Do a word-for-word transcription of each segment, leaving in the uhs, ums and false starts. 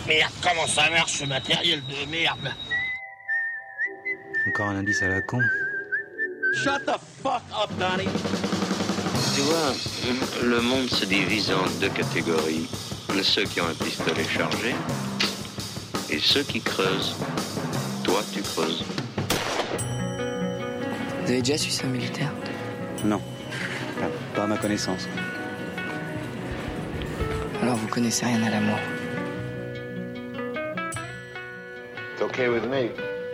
merde, comment ça marche ce matériel de merde? Encore un indice à la con. Shut the fuck up, Donnie. Tu vois, le monde se divise en deux catégories. Ceux qui ont un pistolet chargé et ceux qui creusent. Toi, tu creuses. Vous avez déjà su ça, militaire? Non, pas, pas à ma connaissance. Alors vous connaissez rien à la mort. It's okay with me.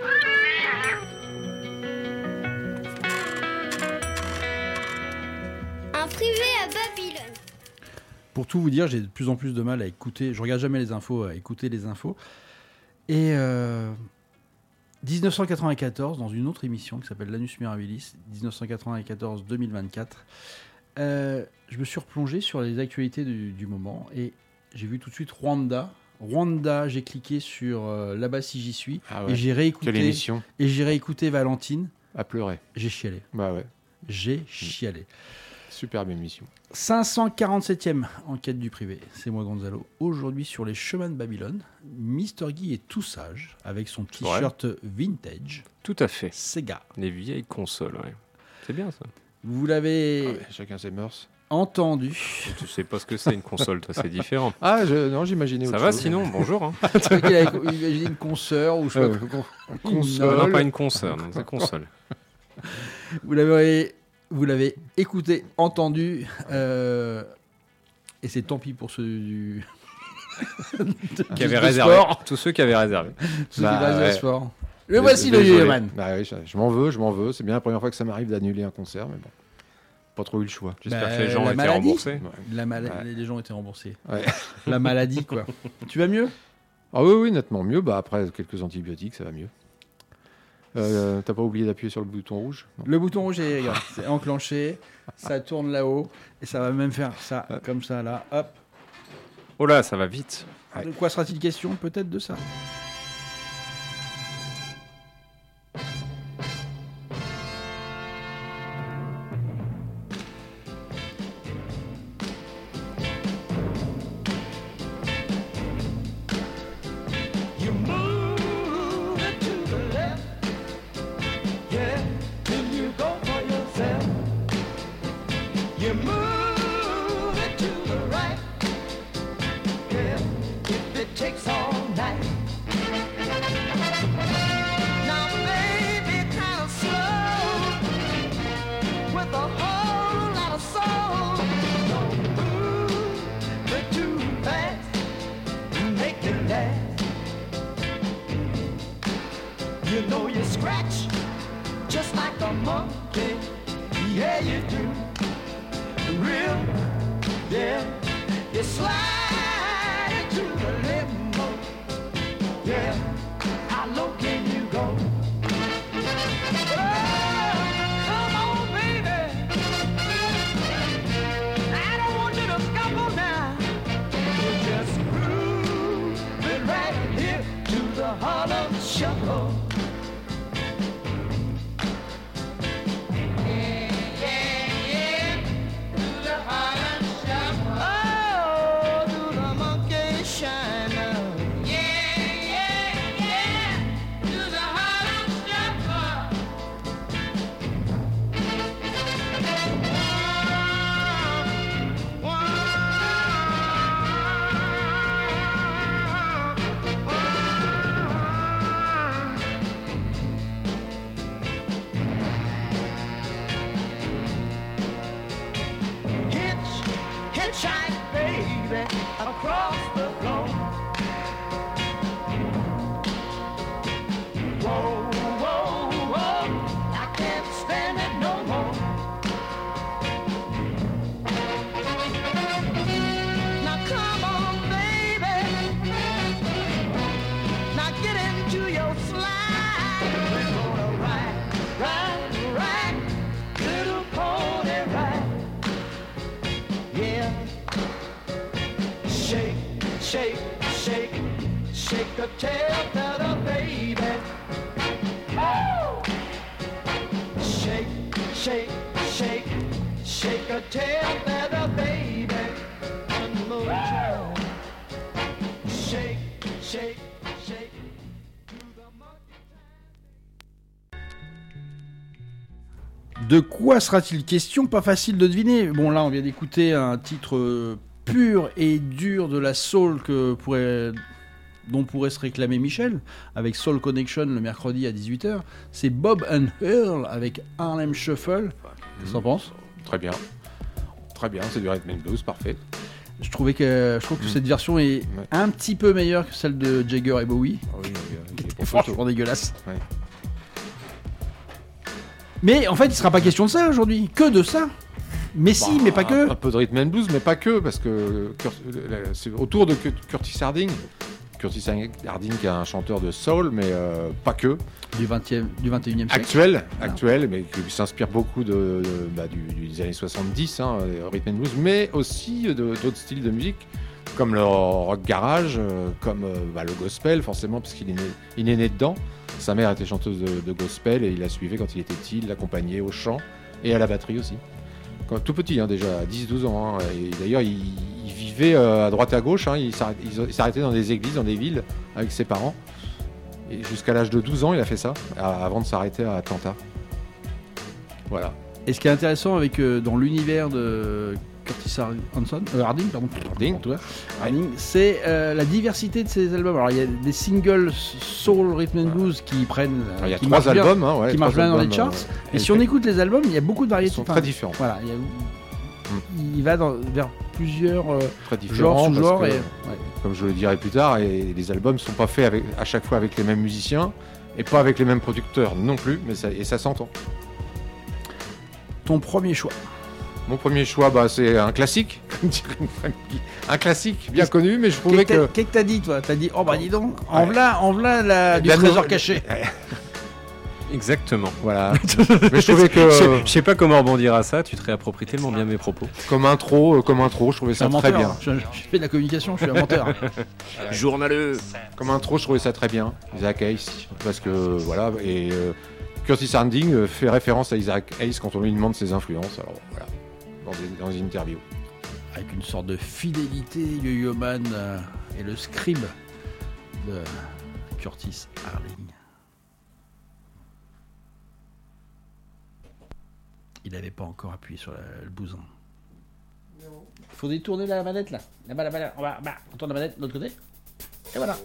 Un privé à Babylone. Pour tout vous dire, j'ai de plus en plus de mal à écouter. Je regarde jamais les infos, à écouter les infos. Et euh, dix-neuf cent quatre-vingt-quatorze, dans une autre émission qui s'appelle L'Anus Mirabilis, dix-neuf cent quatre-vingt-quatorze deux mille vingt-quatre, euh, je me suis replongé sur les actualités du, du moment et j'ai vu tout de suite Rwanda. Rwanda, j'ai cliqué sur euh, Là-bas si j'y suis Ah ouais. et j'ai réécouté. Quelle émission. Et j'ai réécouté Valentine. À pleurer. J'ai chialé. Bah ouais. J'ai chialé. Superbe émission. cinq cent quarante-septième enquête du privé, c'est moi Gonzalo. Aujourd'hui sur les chemins de Babylone, Mister Guy est tout sage avec son t-shirt vintage. Tout à fait. Sega. Les vieilles consoles, ouais. C'est bien ça. Vous l'avez Ah ouais, chacun ses mœurs. entendu. Tu sais pas ce que c'est une console, toi, c'est différent. Ah, je, non, j'imaginais Ça autre va chose. sinon, bonjour. Hein. Tu crois qu'il avait imaginé une consoeur ou je sais Euh, pas quoi. Console. Non, pas une console, non, c'est console. Vous l'avez, vous l'avez écouté, entendu, euh, et c'est tant pis pour ceux du. Qui avaient du réservé. sport. Tous ceux qui avaient réservé. Ceux Bah, qui réservent ouais. sport. Le voici le Désolé. Yéman. Bah oui, je, je m'en veux, je m'en veux. C'est bien la première fois que ça m'arrive d'annuler un concert, mais bon. Pas trop eu le choix. J'espère Bah, que les gens ont la été maladie. remboursés. La mala- Ouais. Les gens ont été remboursés. Ouais. La maladie, quoi. Tu vas mieux? Ah oui, oui, nettement mieux. Bah après quelques antibiotiques, ça va mieux. Euh, T'as pas oublié d'appuyer sur le bouton rouge? Non. Le bouton rouge est, regarde, c'est enclenché, ça tourne là-haut, et ça va même faire ça, comme ça, là, hop. Oh là, ça va vite. Ouais. De quoi sera-t-il question? Peut-être de ça. You move it to the left, yeah, then you go for yourself. You move it to the right, yeah, if it takes all night. Now baby, kind of slow, with a whole lot of soul. Don't move it too fast, make it last. You know you scratch just like a monkey. Yeah, you do. Real, yeah. You slide into the limbo. Yeah. How low can you go? Oh, come on, baby. I don't want you to stumble now. You just groove it right here to the Harlem Shuffle. Oh, do the monkey shine now? Yeah, yeah, yeah. Do the Harlem Shuffle. Hitch, hitchhike, baby, across the floor. Whoa, whoa, whoa, I can't stand it no more. Now come on, baby. Now get into your slide. We're gonna ride, ride, ride, little pony ride. Yeah. Shake, shake, shake, shake a tail feather, baby. Woo! Shake, shake, shake, shake a tail feather, baby. One more time. Shake, De quoi sera-t-il question? Pas facile de deviner. Bon, là, on vient d'écouter un titre euh, pur et dur de la soul que pourrait, dont pourrait se réclamer Michel, avec Soul Connection le mercredi à dix-huit heures. C'est Bob and Earl avec Harlem Shuffle. Qu'est-ce que t'en penses? Très bien. Très bien, c'est du rhythm and blues, parfait. Je trouvais que, je trouve que Mm. cette version est Ouais. un petit peu meilleure que celle de Jagger et Bowie. Ah oui, oui, oui, Qui oui, était pour photo. franchement dégueulasse. Ouais. Mais en fait, il ne sera pas question de ça aujourd'hui. Que de ça. Mais si, Bah, mais pas que. Un peu de rhythm and blues, mais pas que, parce que Cur- c'est autour de Cur- Curtis Harding. Curtis Harding qui est un chanteur de soul, mais euh, pas que. Du vingtième, du vingt et unième siècle. Actuel, actuel, mais qui s'inspire beaucoup de, de- bah, du, du- des années soixante-dix, hein, euh, rhythm and blues, mais aussi de- d'autres styles de musique, comme le rock garage, euh, comme euh, bah, le gospel, forcément, parce qu'il est né, il est né dedans. Sa mère était chanteuse de, de gospel et il la suivait quand il était petit, il l'accompagnait au chant et à la batterie aussi. Quand, tout petit, hein, déjà, à dix douze ans. Hein, et d'ailleurs, il, il vivait euh, à droite à gauche, hein, il s'arrêtait il s'arrêtait dans des églises, dans des villes, avec ses parents. Et jusqu'à l'âge de douze ans, il a fait ça, à- avant de s'arrêter à Atlanta. Voilà. Et ce qui est intéressant avec euh, dans l'univers de Curtis Har- Hanson, euh, Harding, pardon, Harding. en tout cas, Harding, c'est euh, la diversité de ses albums. Alors il y a des singles soul, rhythm and blues qui prennent, euh, Alors, il y a qui trois marchent bien, albums, hein, ouais, qui trois marchent bien dans les albums, charts. euh, Et si on écoute les albums, il y a beaucoup de ils variétés. sont Enfin, très différents. Voilà, il, y a- il va dans, vers plusieurs euh, Très différents, genres, sous-genres. parce Et, que, ouais. comme je le dirai plus tard, et les albums sont pas faits avec, à chaque fois avec les mêmes musiciens et pas avec les mêmes producteurs non plus, mais ça, et ça s'entend. Ton premier choix. Mon premier choix, bah, c'est un classique, comme dirait une famille. Un classique bien Qu'est-ce- connu, mais je Qu'est-ce trouvais que t'as- que qu'est-ce que t'as dit, toi? T'as dit, oh bah dis donc, en Ouais. v'là, en v'là la, du La trésor no- caché. Exactement. voilà. Mais je trouvais que Je sais- je sais pas comment rebondir à ça, tu te réappropries tellement bien mes propos. comme intro, euh, comme intro, je trouvais Je suis ça un très menteur, bien. hein. Je, je fais de la communication, je suis un menteur. Journaleux. Comme intro, je trouvais ça très bien, Isaac Hayes, parce que voilà, et euh, Curtis Harding euh, fait référence à Isaac Hayes quand on lui demande ses influences. Alors voilà, dans des, dans des interviews. Avec une sorte de fidélité, Yo-Yo Man euh, et le scribe de Curtis Harding. Il n'avait pas encore appuyé sur la- le bousin. Il faut détourner la manette là. Là-bas, là-bas, là. On va, bah, on tourne la manette de l'autre côté. Et voilà.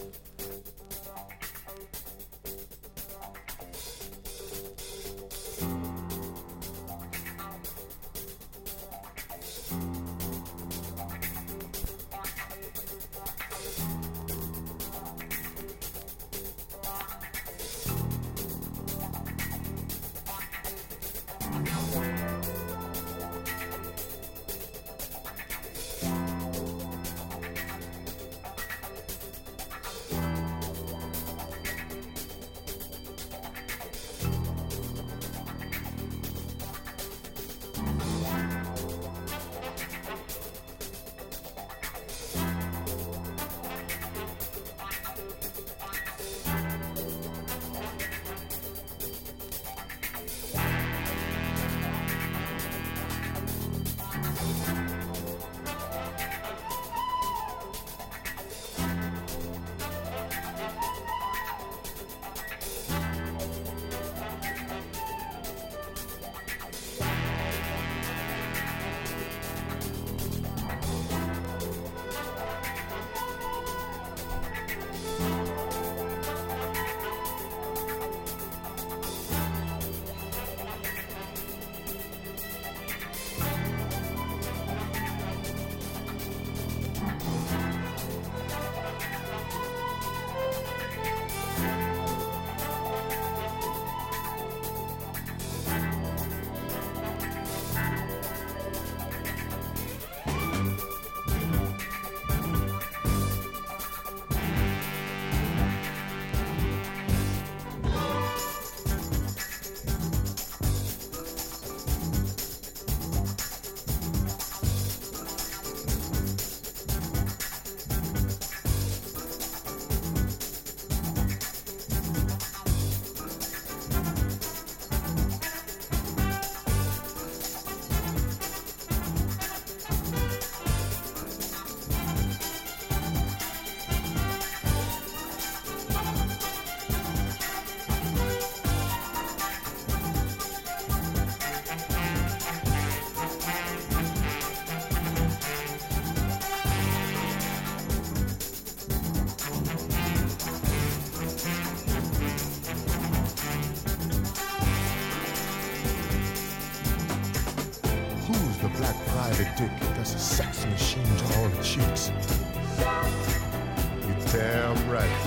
dick that's a sex machine to all the chicks. You're damn right.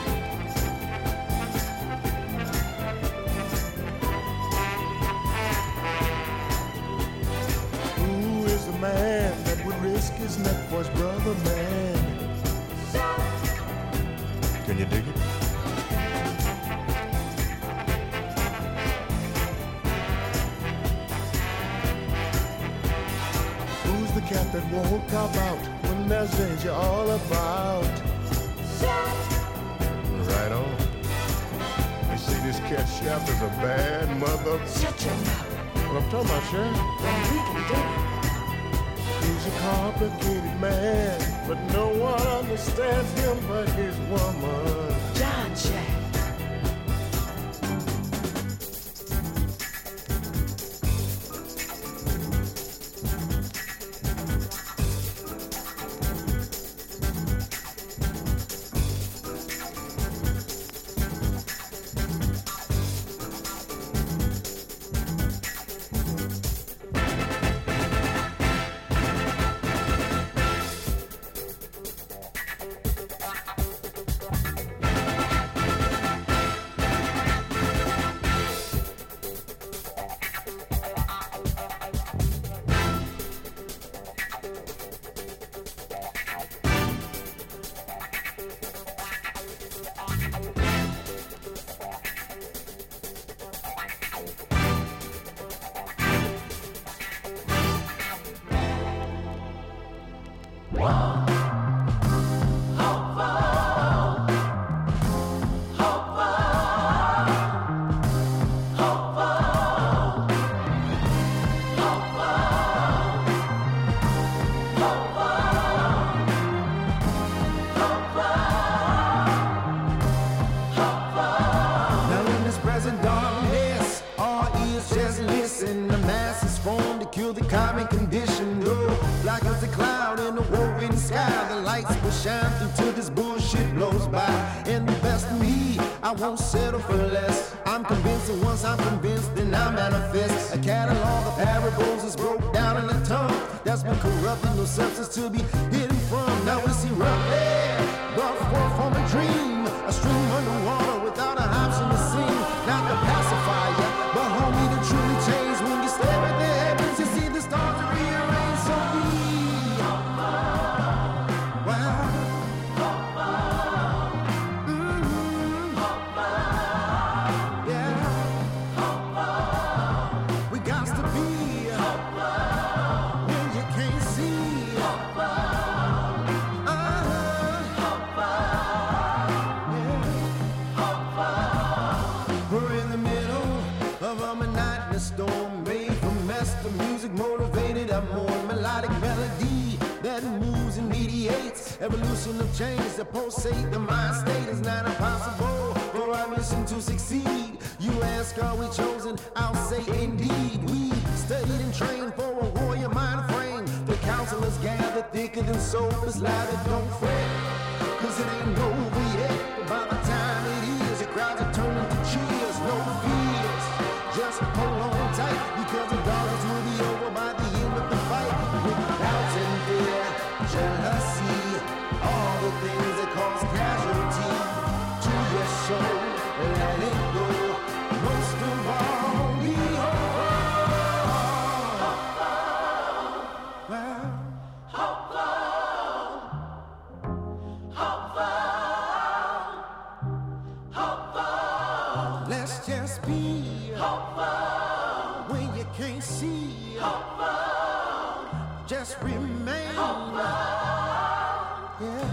Who is the man that would risk his neck for his brother, man? Can you dig it? Who's the cat that won't cop out when there's danger all about? Right on. You see, this cat chef is a bad mother. Shut your mouth. What I'm talking about, Sharon? Then we can do it. He's a complicated man, but no one understands him but his woman. John Jack. I won't settle for less. I'm convinced that once I'm convinced, then I manifest. A catalog of parables is broke down in a tongue that's been corrupted, no substance to be hidden from. Now we see rough air, brought forth from a dream, a stream underwater without an option to sing. Not the pacifier, but homie, the truly change. When you stare at the heavens, you see the stars are rearranged. So be wow. Evolution of change that pulsate the mind state is not impossible for our mission to succeed. You ask, are we chosen? I'll say indeed. We studied and trained for a warrior mind frame. The counselors gather thicker than soap. It's louder, don't fret, cause it ain't over yet. But by the time it is, the crowds are turning to cheers. No fears, just hold on tight, because the dollars will be over by the end of the fight. With doubts and fear, jealousy, all the things that cause casualty to your soul, let it go. Most of all, be hopeful. Well, hopeful, hopeful, hopeful. Let's just be hopeful when you can't see. Hopeful, just remain hopeful. Yeah.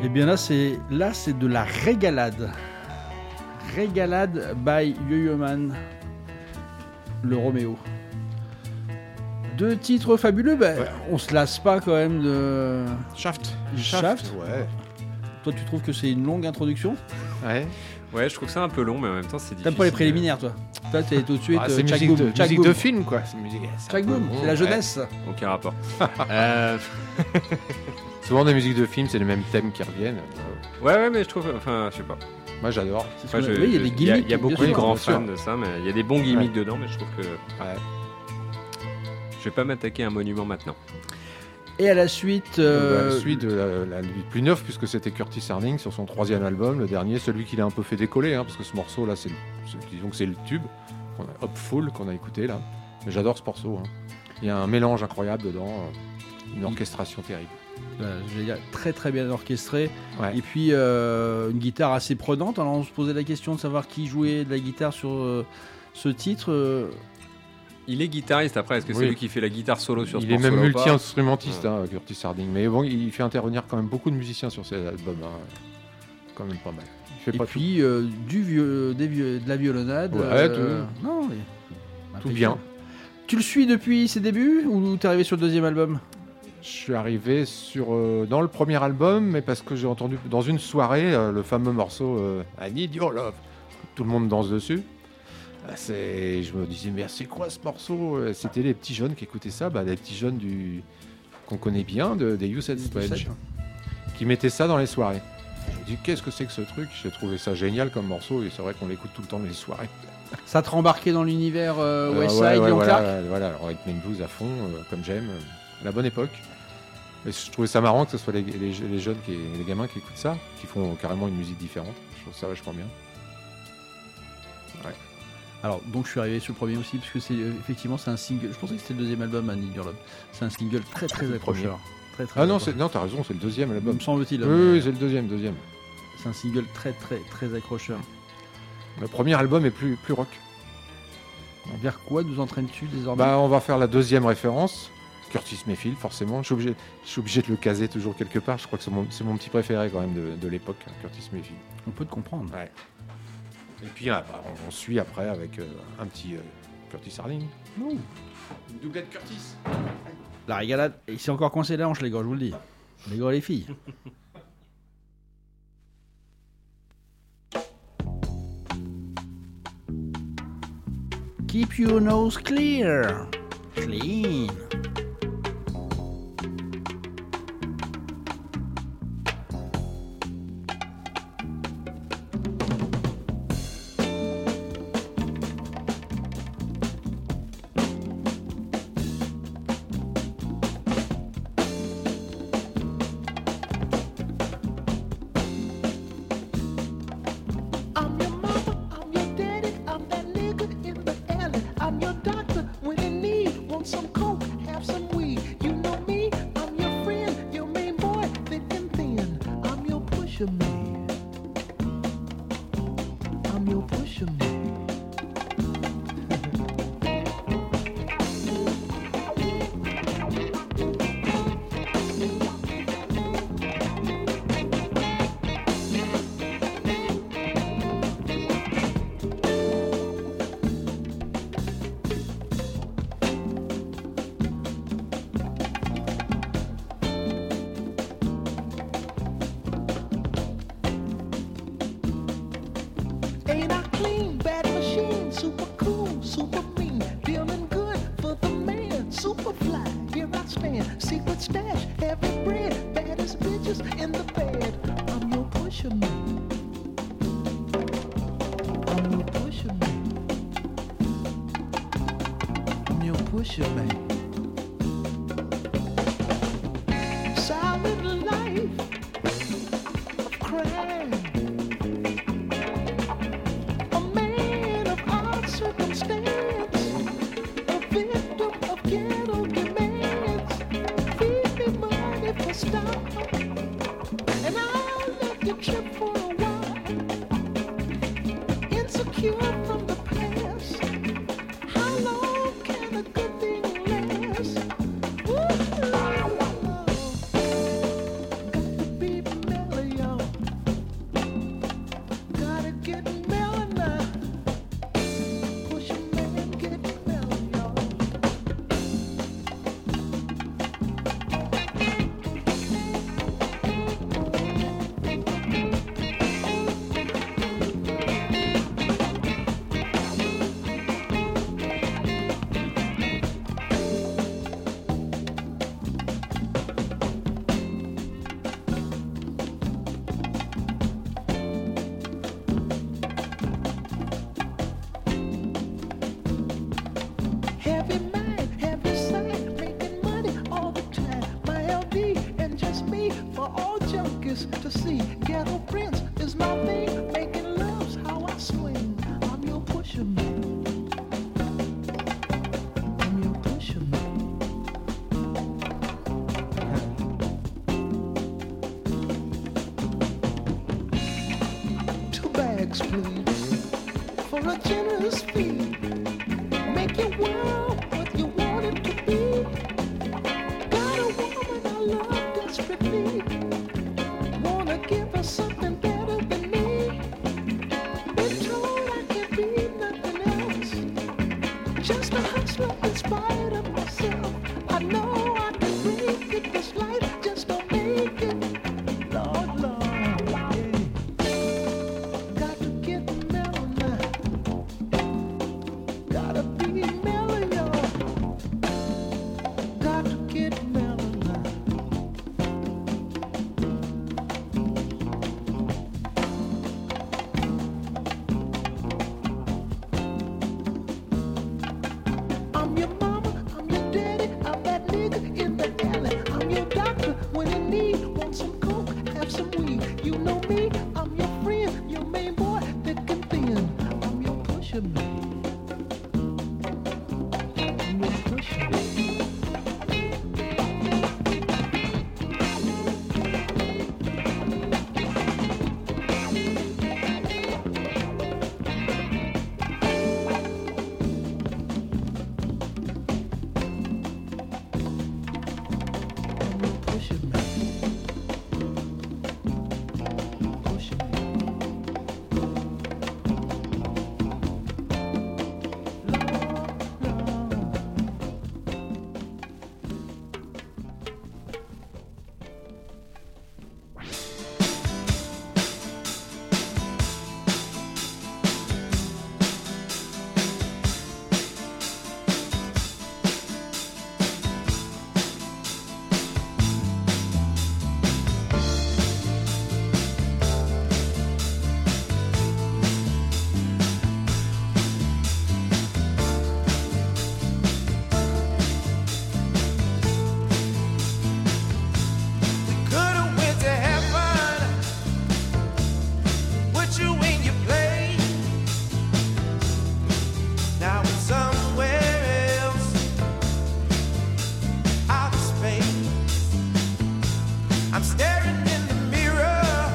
Et bien là, c'est là, c'est de la régalade. Régalade by Yo-Yo Man, le Roméo. Deux titres fabuleux. Ben, ouais. On se lasse pas quand même de Shaft. Shaft. Shaft. Ouais. Toi, tu trouves que c'est une longue introduction? Ouais. Ouais, je trouve ça un peu long, mais en même temps, c'est difficile. T'aimes pas les préliminaires, toi? Toi, t'es tout de suite. Ah, c'est euh, musique, boom, de, musique de film, quoi. C'est musique. Chac boom, c'est la jeunesse. Ouais. Aucun rapport. euh... Souvent, des musiques de film, c'est les mêmes thèmes qui reviennent. Ouais, ouais, mais je trouve. Enfin, je sais pas. Moi, j'adore. Enfin, je, oui, il y a des gimmicks. Il y, y a beaucoup de grands fans de ça, mais il y a des bons gimmicks ouais. dedans, mais je trouve que. Ouais. Je vais pas m'attaquer à un monument maintenant. Et à la suite. Euh... La suite, la, la, la plus neuve, puisque c'était Curtis Harding sur son troisième album, le dernier, celui qui l'a un peu fait décoller, hein, parce que ce morceau-là, c'est, c'est, disons que c'est le tube, qu'on a, Hopeful, qu'on a écouté là. Mais j'adore ce morceau. Hein. Il y a un mélange incroyable dedans, une orchestration terrible. Euh, je vais dire, très très bien orchestré. Ouais. Et puis euh, une guitare assez prenante. Alors on se posait la question de savoir qui jouait de la guitare sur euh, ce titre. Euh... Il est guitariste après, est-ce que oui. c'est lui qui fait la guitare solo sur il ce morceau? Il est même multi-instrumentiste, ouais. hein, Curtis Harding. Mais bon, il fait intervenir quand même beaucoup de musiciens sur cet album. Hein. Quand même pas mal. Il fait Et pas puis euh, du vieux, des vieux, de la violonnade. Ouais, euh, tout, non, tout bien. Tu le suis depuis ses débuts ou t'es arrivé sur le deuxième album? Je suis arrivé sur, euh, dans le premier album, mais parce que j'ai entendu dans une soirée euh, le fameux morceau euh, I Need Your Love. Tout le monde danse dessus. C'est, je me disais, mais c'est quoi ce morceau? C'était les petits jeunes qui écoutaient ça, bah, les petits jeunes du, qu'on connaît bien, de, des Youth at Stage, qui mettaient ça dans les soirées. Je me dis, qu'est-ce que c'est que ce truc? J'ai trouvé ça génial comme morceau, et c'est vrai qu'on l'écoute tout le temps dans les soirées. Ça te rembarquait dans l'univers euh, West Side, ouais, ouais, Young voilà, Clark. Voilà, le rhythm and blues à fond, euh, comme j'aime, euh, la bonne époque. Et je trouvais ça marrant que ce soit les, les, les jeunes, qui, les gamins qui écoutent ça, qui font carrément une musique différente. Je trouve ça vachement bien. Ouais. Alors, donc je suis arrivé sur le premier aussi, parce que c'est, effectivement, c'est un single. Je pensais que c'était le deuxième album, I Need Your Love. C'est un single très très accrocheur. Très, très ah non, c'est, non, t'as raison, c'est le deuxième album. Me semble-t-il. Oui, mais... oui, c'est le deuxième, deuxième. C'est un single très très très accrocheur. Le premier album est plus, plus rock. Vers quoi nous entraînes-tu désormais? Bah, on va faire la deuxième référence. Curtis Mayfield, forcément. Je suis obligé, je suis obligé de le caser toujours quelque part. Je crois que c'est mon, c'est mon petit préféré quand même de, de l'époque, Curtis Mayfield. On peut te comprendre. Ouais. Et puis ah, bah, on, on suit après avec euh, un petit euh, Curtis Harding. Ouh. Une doublette Curtis. La régalade. Il s'est encore coincé la hanche, les gars, je vous le dis. Les gars et les filles. Keep your nose clear. Clean. Insecure from the past. How long can a good thing last? thanks, please, for a generous fee. Make your world what you want it to be. Got a woman I love desperately. Wanna give her something better than me. Been told I can't be nothing else. Just a hustler in spite of myself. I know I can make it. This life just don't make it. Lord, Lord, yeah. Got to get mellow now. Gotta be mellow, y'all. Got to get mellow now. I'm your mama, I'm your daddy, I'm that nigga in the alley. I'm your doctor when in need. Want some coke, have some weed. You know me, I'm your friend, your main boy, thick and thin. I'm your pusher man. I'm your pusher man. Could've went to heaven, put you in your place. Now it's somewhere else, out of space. I'm staring in the mirror.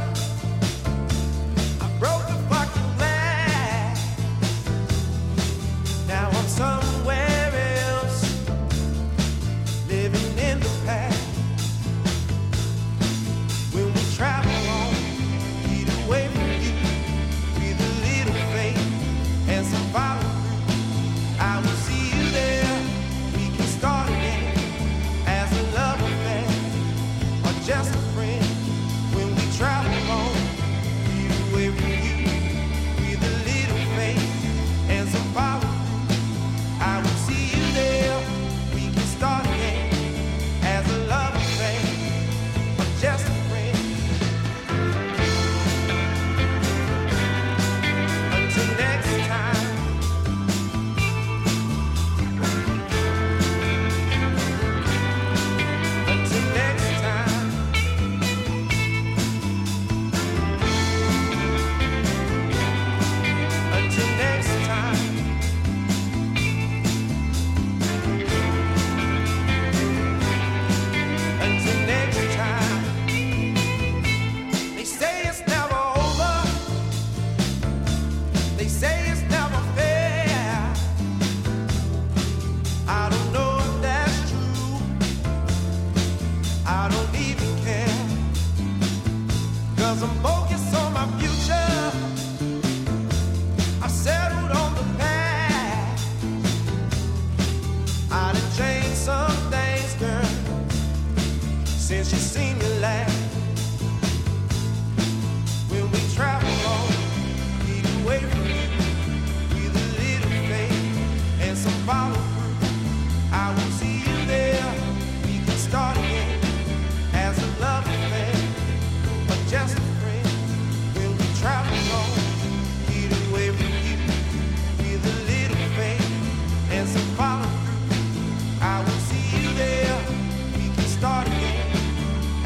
I broke the fucking glass. Now I'm somewhere else, living in the past. When we travel on, get away from you with a little faith and some follow through. I will see you there. We can start again as a love affair or just a friend. When we travel on, get away from you with a little faith and some follow through. I will see you there. We can start again as a love affair or just a friend. Until next time. Until next time. Until next time. Until next time. They say it's never over. They say it's never fair. I don't know if that's true. I don't even care. Cause I'm focused on my future. I've settled on the past. I done changed some things, girl, since you seen me last. When we travel on, get away from you with a little faith and some follow through. I will see you there. We can start again as a love affair or just a friend. When we travel on, get away from you with a little faith and some follow through. I will see you there. We can start again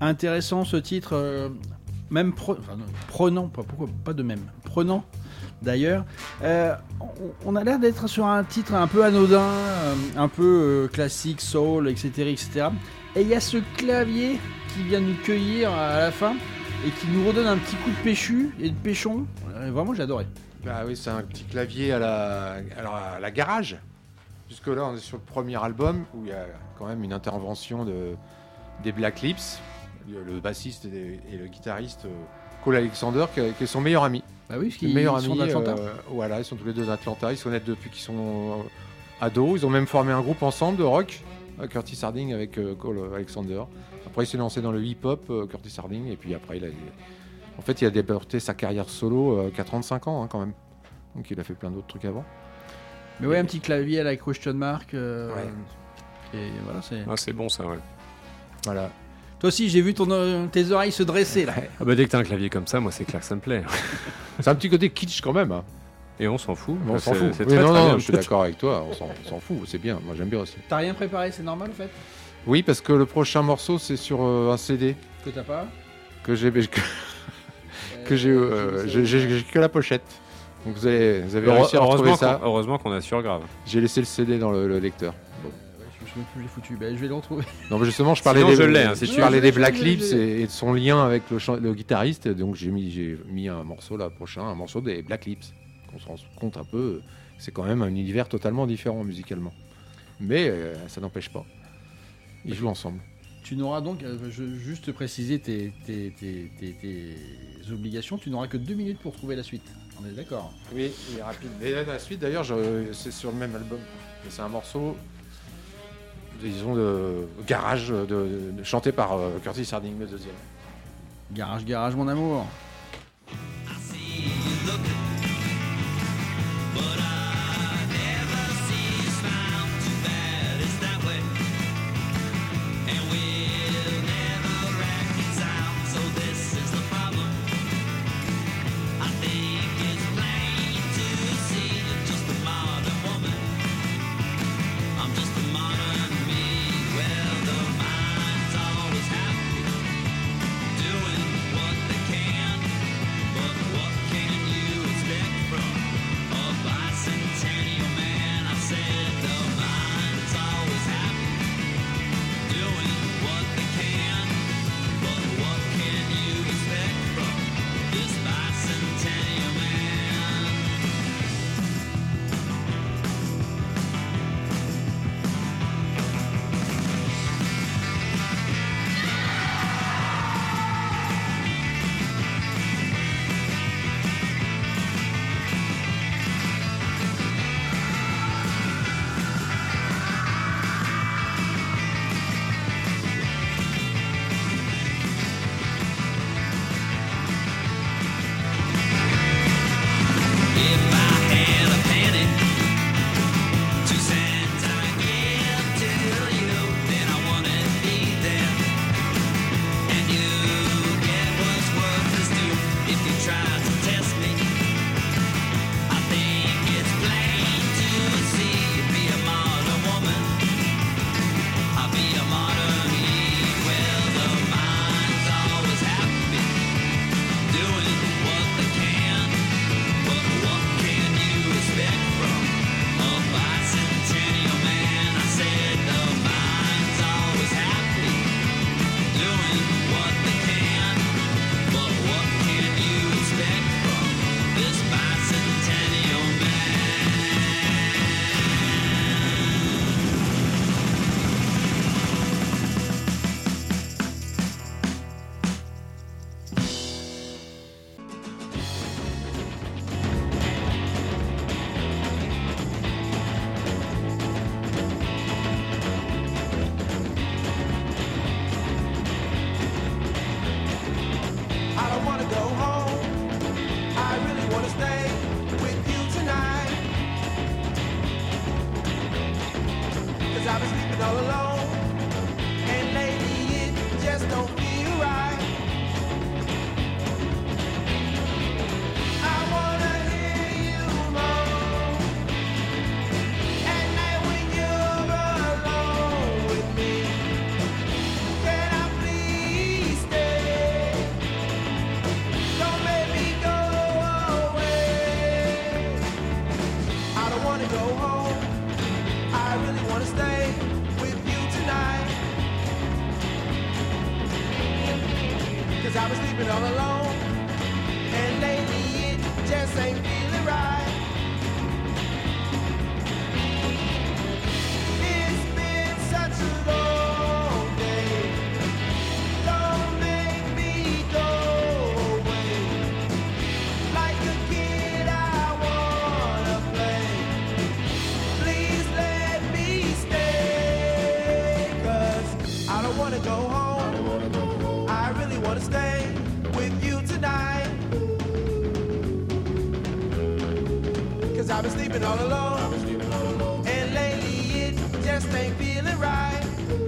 Intéressant ce titre, euh, même pre- enfin, non, prenant, pas, pourquoi pas de même, prenant d'ailleurs. Euh, on, on a l'air d'être sur un titre un peu anodin, euh, un peu euh, classique, soul, et cetera, et cetera. Et il y a ce clavier qui vient nous cueillir à la fin et qui nous redonne un petit coup de péchu et de péchon. Euh, vraiment, j'ai adoré. Bah oui, c'est un petit clavier à la, alors à la garage. Jusque là, on est sur le premier album où il y a quand même une intervention de, des Black Lips, le, le bassiste et, et le guitariste euh, Cole Alexander, qui, est- qui est son meilleur ami. Bah oui, parce Le qu'ils meilleur sont ami, d'Atlanta. euh, voilà, ils sont tous les deux d'Atlanta. Ils se connaissent depuis qu'ils sont euh, ados. Ils ont même formé un groupe ensemble de rock, euh, Curtis Harding avec euh, Cole Alexander. Après, il s'est lancé dans le hip-hop, euh, Curtis Harding, et puis après, il a, en fait, il a déporté sa carrière solo euh, qu'à trente-cinq ans hein, quand même. Donc, il a fait plein d'autres trucs avant. Mais ouais, un petit clavier à la question mark. euh, Ouais. Et voilà, c'est. Ah, c'est bon ça, ouais. Voilà. Toi aussi, j'ai vu ton, euh, tes oreilles se dresser là. Ah bah dès que t'as un clavier comme ça, moi c'est clair que ça me plaît. C'est un petit côté kitsch quand même. Hein. Et on s'en fout. On s'en C'est- fout. c'est Oui, très, non, très non, bien. je suis d'accord avec toi. On s'en, on s'en fout. C'est bien. Moi, j'aime bien aussi. T'as rien préparé, c'est normal en fait Oui, parce que le prochain morceau, c'est sur euh, un C D Que t'as pas que j'ai, que, que j'ai, euh, j'ai, j'ai, j'ai que la pochette. Donc vous avez, vous avez Heure- réussi à retrouver heureusement, ça. qu'on, heureusement qu'on a sur grave. J'ai laissé le C D dans le, le lecteur. Bon. Ouais, je me souviens plus, j'ai foutu. Ben, je vais le retrouver. Non, mais justement, je parlais Sinon, des, je l'ai, hein, si je tu parlais veux. des Je l'ai, Black je l'ai, Lips je l'ai. et, et de son lien avec le, chan- le guitariste. Donc j'ai mis, j'ai mis un morceau là prochain, un morceau des Black Lips. On se rend compte un peu, c'est quand même un univers totalement différent musicalement. Mais euh, ça n'empêche pas. Ils jouent ensemble. Tu n'auras donc, euh, je, juste préciser tes, tes, tes, tes, tes obligations, tu n'auras que deux minutes pour trouver la suite. On est d'accord. Oui, il est rapide. Et là, la suite, d'ailleurs, je- c'est sur le même album. C'est un morceau, disons, de garage, de, de- de- chanté par euh, Curtis Harding, le deuxième. Garage, garage, mon amour. I don't wanna go home. I really wanna stay. I was sleeping all alone, and lately it just ain't feeling right. It's been such a long day. Don't make me go away. Like a kid I wanna play. Please let me stay, 'cause I don't wanna go home. I really wanna stay with you tonight. 'Cause I've been sleeping all alone, and lately it just ain't feeling right.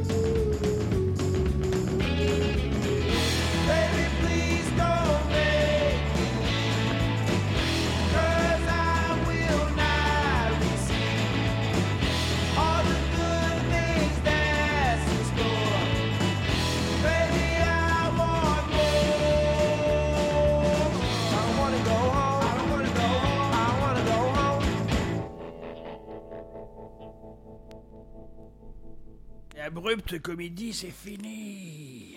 Baby, please don't make me leave, 'cause I will not receive all the good things that's in store. Baby, I want more. I don't wanna go home. I don't wanna go home. I wanna go home. Et abrupte comédie, c'est fini.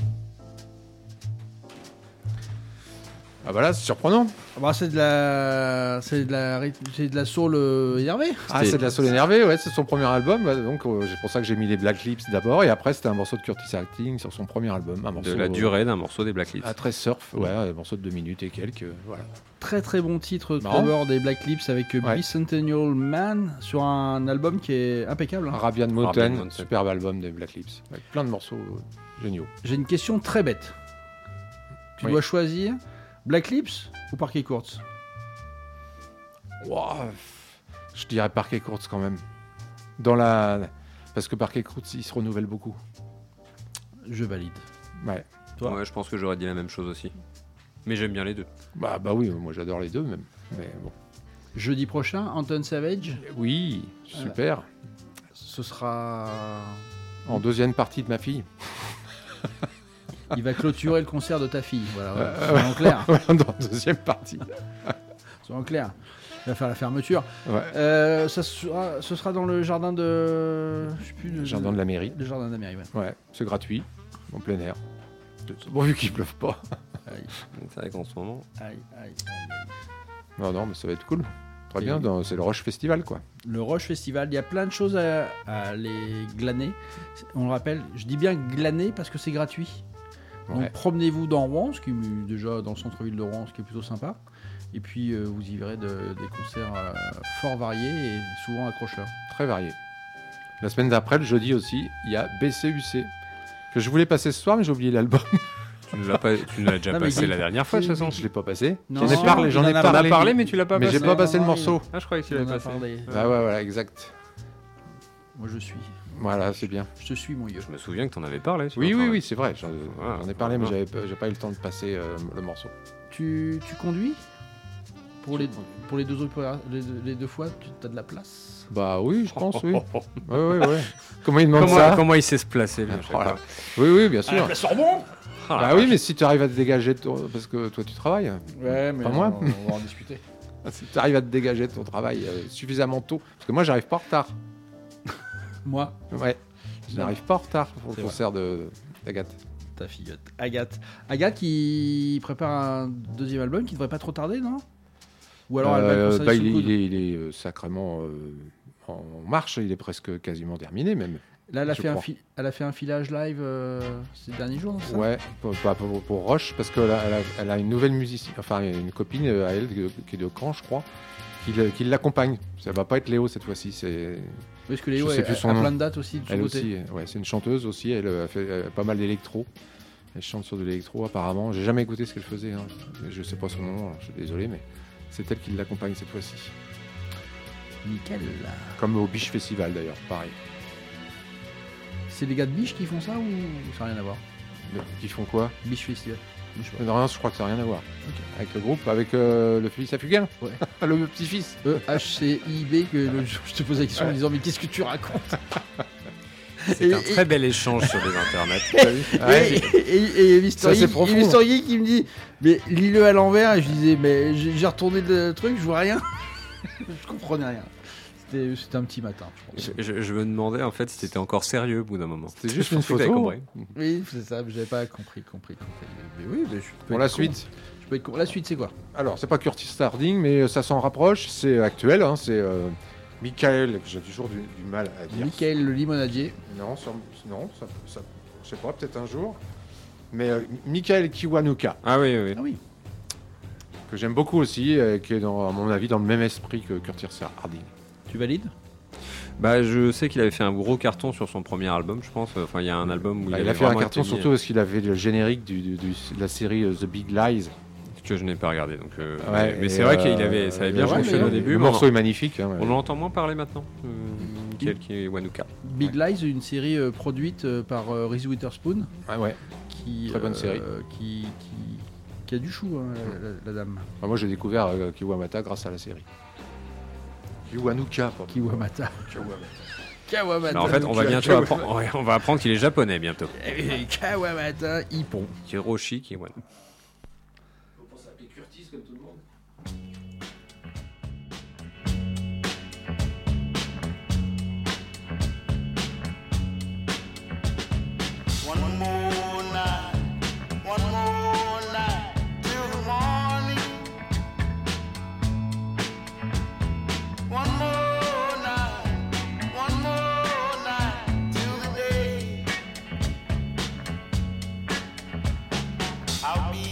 Ah bah là, c'est surprenant. Bah, c'est de la, c'est de la, ryth- c'est de la soul euh, énervée. Ah, c'est de la soul énervée, ouais, c'est son premier album. Ouais, donc euh, c'est pour ça que j'ai mis les Black Lips d'abord. Et après, c'était un morceau de Curtis Acting sur son premier album. Un morceau, De la durée d'un morceau des Black Lips. Ah, très surf, ouais, un morceau de deux minutes et quelques. euh, Voilà. Très très bon titre de Marrant. cover des Black Lips avec euh, Ouais. Bicentennial Man sur un album qui est impeccable. hein. Arabian Mountain, Arabian Mountain. superbe album des Black Lips. Avec plein de morceaux euh, géniaux. J'ai une question très bête. Tu Oui. dois choisir Black Lips ou Parquet Courts. Wow. Je dirais Parquet Courts quand même. Dans la... Parce que Parquet Courts, il se renouvelle beaucoup. Je valide. Ouais. Toi Ouais, je pense que j'aurais dit la même chose aussi. Mais j'aime bien les deux. Bah, bah oui, moi j'adore les deux même. Mais bon. Jeudi prochain, Anton Savage. Oui, super. Ce sera. En deuxième partie de ma fille. Il va clôturer le concert de ta fille. Voilà, ouais. Euh, Soyons clairs. Ouais, dans la deuxième partie. Soyons clairs. Il va faire la fermeture. Ouais. Euh, ça sera, ce sera dans le jardin de. Je sais plus. Le jardin de la mairie. Le jardin de la mairie, ouais. Ouais, c'est gratuit, en plein air. Bon, vu qu'il pleuve pas. Aïe, C'est vrai qu'en ce moment. aïe, aïe, aïe. Non, non, mais ça va être cool. Très Et bien, oui. dans- c'est le Roche Festival, quoi. Le Roche Festival, il y a plein de choses à, à les glaner. On le rappelle, je dis bien glaner parce que c'est gratuit. Donc Ouais. promenez-vous dans Rouen, ce qui est déjà dans le centre-ville de Rouen, ce qui est plutôt sympa. Et puis euh, vous y verrez de- des concerts euh, fort variés et souvent accrocheurs. Très varié. La semaine d'après, le jeudi aussi, il y a B C U C. Que je voulais passer ce soir, mais j'ai oublié l'album. Tu nous l'as pas- tu nous l'as déjà Non, mais passé il- la dernière fois, de toute façon. Je l'ai pas passé. Non, J'en ai parlé, il j'en en ai a parlé. parlé, mais tu l'as pas Mais j'ai passé. pas passé le Non, non, morceau. Ah, je croyais que tu On en l'avais a passé. parlé. Bah ouais, voilà, exact. Moi je suis. Voilà, c'est bien. Je te suis mon yeux. Je me souviens que tu en avais parlé. tu Oui, vois, oui, enfin, oui, c'est vrai. J'en Voilà. j'en ai parlé, mais Voilà. j'avais pas- j'ai pas eu le temps de passer euh, le morceau. Tu, tu conduis pour les, pour les, deux autres, les, les deux fois, tu as de la place. Bah oui, je pense, oui. Ouais, ouais, ouais. Comment il demande Comment, ça comment il sait se placer, lui, je sais Voilà. pas. Oui, oui, bien sûr. la Sorbonne. Ah, Bah oui, mais si tu arrives à te dégager, de ton- parce que toi tu travailles, Ouais, mais Pas moi. on, on va en discuter. si tu arrives à te dégager de ton travail euh, suffisamment tôt, parce que moi j'arrive pas en retard. Moi, Ouais, je Non. n'arrive pas en retard pour C'est le concert de d'Agathe. ta filleute. Agathe. Agathe qui prépare un deuxième album qui devrait pas trop tarder, non? Ou alors elle va Euh, le bah, sous il, le est, coude. il est- il est, euh, sacrément euh, en marche, il est presque quasiment terminé même. Là, elle a, je fait un crois. fi- elle a fait un filage live euh, ces derniers jours, c'est ça? Ouais, pour, pas pour, pour Roche, parce qu'elle a, elle a, elle a une nouvelle musicienne, enfin une copine euh, à elle qui qui est de Caen, je crois, qui, le- qui l'accompagne. Ça va pas être Léo cette fois-ci, c'est Parce que Léo Je sais a, plus son a nom. plein de dates aussi de son elle côté. aussi. Ouais, c'est une chanteuse aussi. Elle a fait euh, pas mal d'électro. Elle chante sur de l'électro apparemment. J'ai jamais écouté ce qu'elle faisait. Hein. Je sais pas son nom. Alors je suis désolé, mais c'est elle qui l'accompagne cette fois-ci. Nickel. Comme au Biche Festival d'ailleurs, pareil. C'est les gars de Biche qui font ça ou ça n'a rien à voir? Mais qui font quoi? Biche Festival. Je sais pas. Non, je crois que ça n'a rien à voir. Ok. Avec le groupe, avec euh, le Félix Afugain. Ouais. Le petit-fils. E H C I B que le- je te pose la question en me disant mais qu'est-ce que tu racontes? C'est Et- un et- très bel échange sur les internets. T'as vu? Ouais, et, et, et Mister Ça, c'est Yi- profond. et Mister Yi qui me dit mais lis-le à l'envers et je disais mais j'ai j'ai retourné le truc je vois rien. Je comprenais rien. C'était, c'était un petit matin. Je, je, je, je me demandais en fait si c'était encore sérieux au bout d'un moment. C'était juste une photo. Compris. Oui, c'est ça, j'avais pas compris, compris, compris. Mais oui, mais je peux bon, la suite. Je peux être con. La suite, c'est quoi? Alors, c'est pas Curtis Harding, mais ça s'en rapproche. C'est actuel. Hein, c'est euh, Michael, que j'ai toujours du, du mal à dire. Michael le limonadier. Non, ça, non, ça, ça, je sais pas, peut-être un jour. Mais euh, Michael Kiwanuka. Ah oui, oui. Ah oui. Que j'aime beaucoup aussi, euh, qui est, dans, à mon avis, dans le même esprit que Curtis Harding. Tu valides? Bah, je sais qu'il avait fait un gros carton sur son premier album, je pense. Enfin, il y a un album où bah, il, il a fait un carton surtout parce qu'il avait le générique du, du, du, de la série uh, The Big Lies. Que je n'ai pas regardé. Donc, euh, ouais, mais, mais c'est vrai euh, qu'il avait, ça avait bien ouais, fonctionné au début. Le morceau est magnifique. Hein, ouais. On l'entend moins parler maintenant. Euh, Michael Kiwanuka. Big ouais. Lies, une série euh, produite euh, par euh, Reese Witherspoon. Ah ouais. Qui, très bonne euh, série. Qui, qui, qui a du chou, hein, la, la, la dame. Enfin, moi, j'ai découvert euh, Kiwamata grâce à la série. Kiwanuka, pardon. Kiwamata. Kiwamata. Kawamata. Alors, en fait, on va bientôt apprendre, on va apprendre qu'il est japonais bientôt. Kawamata Ippon. Hiroshi Kiwano. Faut s'appeler Curtis comme tout le monde. One more night, one more night till the morning. One more night, one more night till the day. I'll be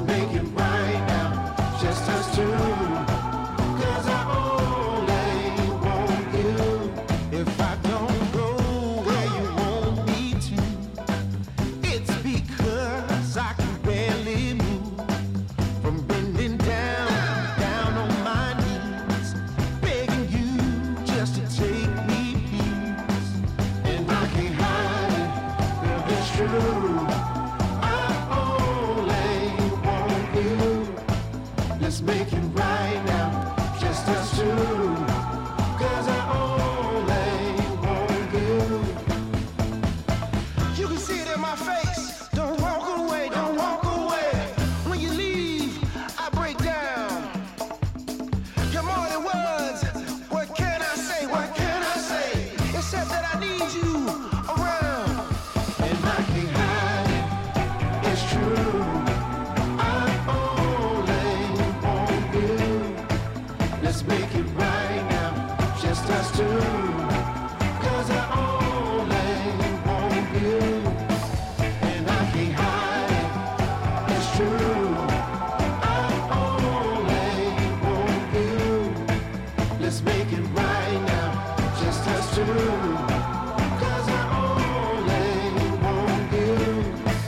make it right now, just us two. Cause I only want you. If I don't go where you want me to, it's because I can barely move. From bending down, down on my knees, begging you just to take me, please. And I can't hide it, girl, it's true. I only want you. Let's make it right now, just us two. Cause I only want you. You can see it in my face. Don't walk away, don't walk away. When you leave, I break down. You're more than words. What can I say? What can I say? Except that I need you around. And I can't hide it. It's true. I only want you. Let's make it right now, just us two. Cause I only want you. And I can't hide it. It's true. I only want you. Let's make it right now, just us two. Cause I only want you.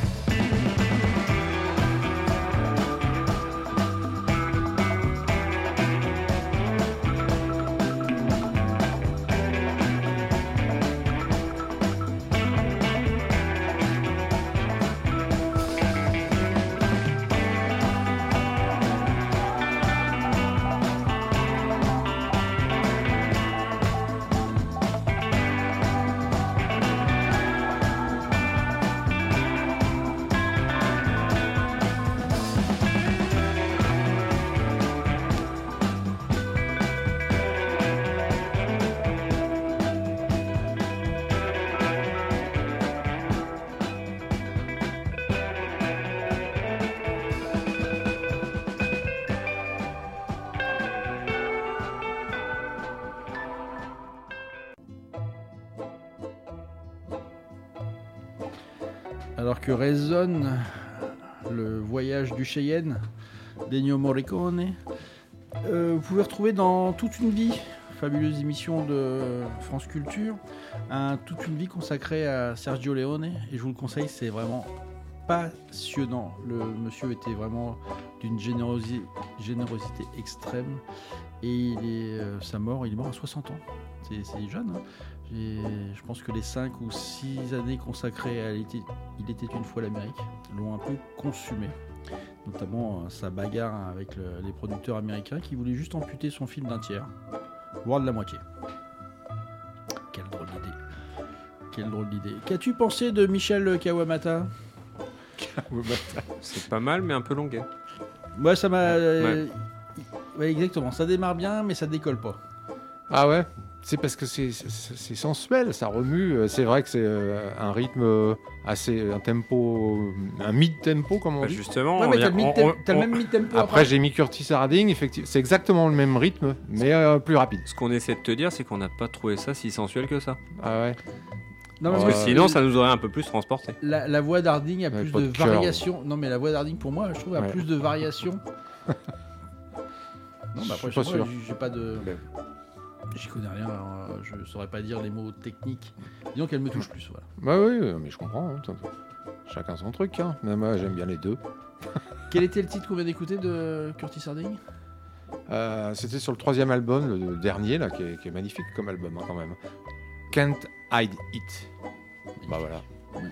Alors que résonne le voyage du Cheyenne d'Ennio Morricone, euh, vous pouvez retrouver dans Toute une vie, fabuleuse émission de France Culture, un Toute une vie consacrée à Sergio Leone, et je vous le conseille, c'est vraiment passionnant. Le monsieur était vraiment d'une générosité, générosité extrême, et il est, euh, sa mort, il est mort à soixante ans. C'est, c'est jeune, hein. Et je pense que les cinq ou six années consacrées à Il était, il était une fois l'Amérique l'ont un peu consumé. Notamment euh, sa bagarre avec le, les producteurs américains qui voulaient juste amputer son film d'un tiers, voire de la moitié. Quelle drôle d'idée. Quelle drôle d'idée. Qu'as-tu pensé de Michel Kawamata ? Kawamata. C'est pas mal, mais un peu longuet. Moi, ça m'a... Ouais. euh, ouais, exactement. Ça démarre bien, mais ça décolle pas. Ah ouais, c'est parce que c'est, c'est, c'est sensuel, ça remue. C'est vrai que c'est euh, un rythme assez, un tempo, un mid-tempo comme on Bah, dit. justement, Ouais, mais on y t'as a- le, mid- on- t'as- on- t'as le on- même mid-tempo Après, après. j'ai mis Curtis Harding, effectivement, c'est exactement le même rythme, mais euh, plus rapide. Ce qu'on essaie de te dire, c'est qu'on n'a pas trouvé ça si sensuel que ça. Ah ouais. Non, Parce mais que moi, sinon, ça nous aurait un peu plus transporté. La, la voix d'Harding a Ouais, plus pas de de cœur. variations. Non, mais la voix d'Harding, pour moi, je trouve, a Ouais. plus de variations. Non, bah après, Je suis pas je sais pas, sûr. j'ai- j'ai pas de. J'y connais rien, alors, euh, je saurais pas dire les mots techniques. Disons qu'elle me touche plus, voilà. Bah oui, euh, mais je comprends. hein, Chacun son truc. Hein. Mais moi, j'aime bien les deux. Quel était le titre qu'on vient d'écouter de Curtis Harding ? Euh, c'était sur le troisième album, le dernier, là, qui est, qui est magnifique comme album, hein, quand même. Can't Hide It. Bah voilà.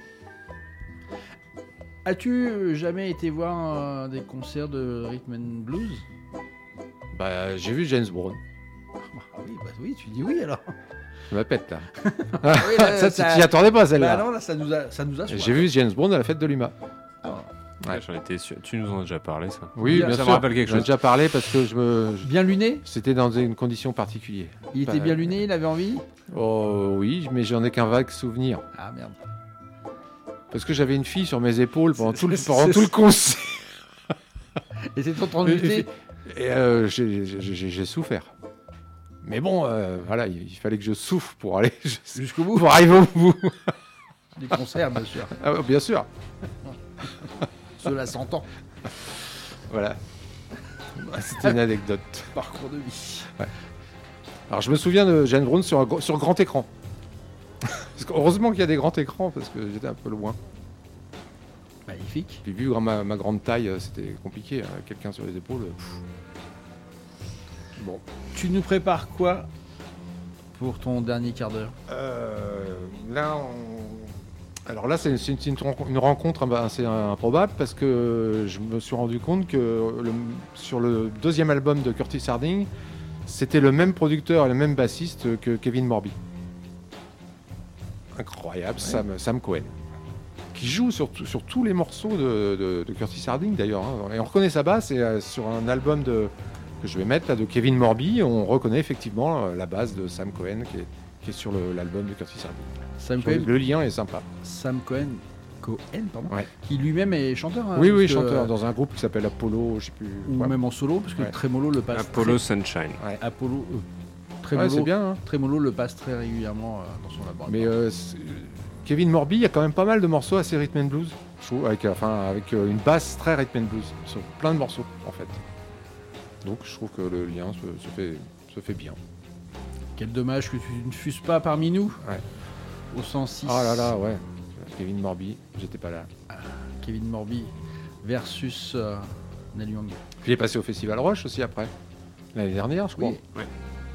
As-tu jamais été voir euh, des concerts de Rhythm and Blues ? Bah, j'ai vu James Brown. Ah oui, bah oui, tu dis oui alors. Je me pète, là. Ah oui, là, ça, ça- tu t'y attendais pas, celle-là. Bah non, là, ça nous a, ça nous a J'ai vu James Brown à la fête de l'U M A. Ah, Ouais. J'en étais sûr. Tu nous en as déjà parlé, ça. Oui, Bien, bien ça sûr. me rappelle quelque J'en ai chose. déjà parlé parce que je me... je- bien luné ? C'était dans une condition particulière. Il était Bah, bien luné, il avait envie ? Oh oui, mais j'en ai qu'un vague souvenir. Ah merde. Parce que j'avais une fille sur mes épaules pendant C'est- tout le, c'est- pendant c'est- tout le concert. Et c'est ton temps de lutter ? Et euh, j'ai- j'ai j'ai- j'ai souffert. Mais bon, euh, voilà, il, il fallait que je souffre pour aller Jusqu'au bout pour arriver au bout. du concert, bien sûr. Ah, ouais, bien sûr. Cela s'entend. Voilà. C'était une anecdote. Parcours de vie. Ouais. Alors je me souviens de James Brown sur, un, sur grand écran. Parce que heureusement qu'il y a des grands écrans parce que j'étais un peu loin. Magnifique. Puis vu ma, ma grande taille, c'était compliqué. Hein, quelqu'un sur les épaules. Pff. Bon. Tu nous prépares quoi pour ton dernier quart d'heure? euh, Là, on... alors là, c'est, c'est une, une rencontre assez improbable parce que je me suis rendu compte que le, sur le deuxième album de Curtis Harding, c'était le même producteur et le même bassiste que Kevin Morby. Incroyable, ouais. Sam, Sam Cohen, qui joue sur, sur tous les morceaux de, de, de Curtis Harding d'ailleurs. Hein. Et on reconnaît sa basse, et euh, sur un album de, que je vais mettre là, de Kevin Morby, on reconnaît effectivement euh, la basse de Sam Cohen qui est, qui est sur le, l'album de Curtis Harding. Sam Cohen, le lien est sympa. Sam Cohen, Cohen pardon, ouais. Qui lui-même est chanteur. Hein, oui, oui, chanteur euh, dans un groupe qui s'appelle Apollo, je sais plus. Ou ouais. Même en solo, parce que ouais. Tremolo le passe. Apollo très... Sunshine. Ouais. Apollo. Euh, Tremolo, ouais, c'est bien. Hein. Tremolo le passe très régulièrement euh, dans son laboratoire. Mais euh, Kevin Morby, il y a quand même pas mal de morceaux assez rhythm and blues, je trouve, avec, enfin, avec euh, une basse très rhythm and blues sur plein de morceaux en fait. Donc je trouve que le lien se, se, fait, se fait bien. Quel dommage que tu ne fuses pas parmi nous. Ouais. Au cent six. Oh là là, ouais. Kevin Morby, j'étais pas là. Ah, Kevin Morby versus euh, Neil Young. Puis il est passé au Festival Rush aussi après. L'année dernière, je crois. Oui. Ouais.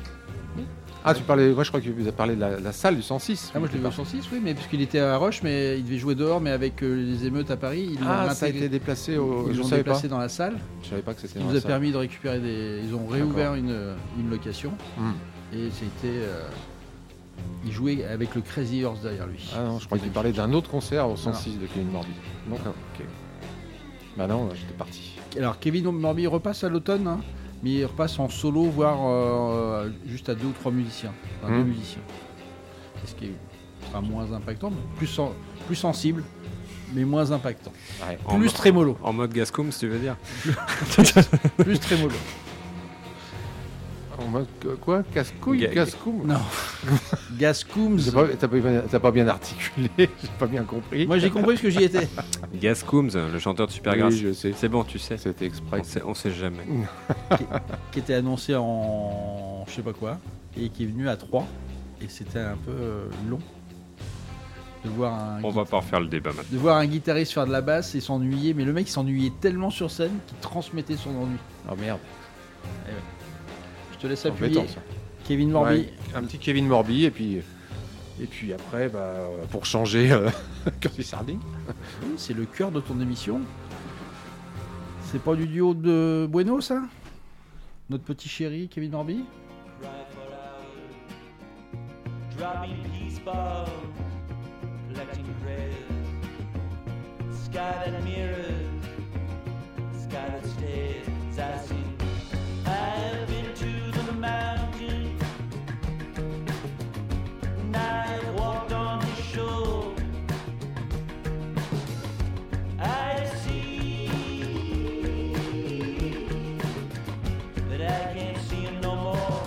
Ah, tu parlais, moi je crois que vous avez parlé de la, la salle du cent six. Ah, moi je l'ai vu au cent six, oui, mais puisqu'il était à Roche, mais il devait jouer dehors, mais avec euh, les émeutes à Paris, ils ah, l'ont ça a été déplacé au. Ils je l'ont savais déplacé pas. dans la salle. Je savais pas que c'était. Il nous a permis de récupérer des. Ils ont réouvert une, une location hum. et c'était. Euh... Il jouait avec le Crazy Horse derrière lui. Ah non, je crois qu'il parlait d'un autre concert au cent six de Kevin Morby. Donc, ah, ok. Bah non, j'étais parti. Alors Kevin Morby repasse à l'automne. Hein. Mais il repasse en solo, voire euh, juste à deux ou trois musiciens. Enfin, mmh. deux musiciens. Ce qui sera moins impactant, mais plus, sen- plus sensible, mais moins impactant. Ouais. Plus en trémolo. En mode Gascom, tu veux dire. Plus trémolo. En mode quoi? Casse-couille? Ga- Casse-couille? Non. Gascoums. T'as pas, t'as, pas, t'as pas bien articulé, j'ai pas bien compris. Moi j'ai compris ce que j'y étais. Gascoums, le chanteur de Supergrass. Oui, je sais. C'est bon, tu sais. C'était exprès. On sait, on sait jamais. qui, qui était annoncé en je sais pas quoi et qui est venu à trois et c'était un peu euh, long de voir un. On va pas refaire le débat maintenant. De voir un guitariste faire de la basse et s'ennuyer, mais le mec il s'ennuyait tellement sur scène qu'il transmettait son ennui. Oh merde. Eh ouais. Je te laisse appuyer. Embêtant, ça. Kevin Morby. Ouais, un petit Kevin Morby et puis et puis après bah, pour changer euh, Curtis Harding. Oui, c'est le cœur de ton émission. C'est pas du duo de Bueno ça? Notre petit chéri Kevin Morby. Dropping peace balls, collecting prayers, sky that mirrors, sky that stares as I sing. I've been to the mountain, and I've walked on the shore. I see, but I can't see him no more.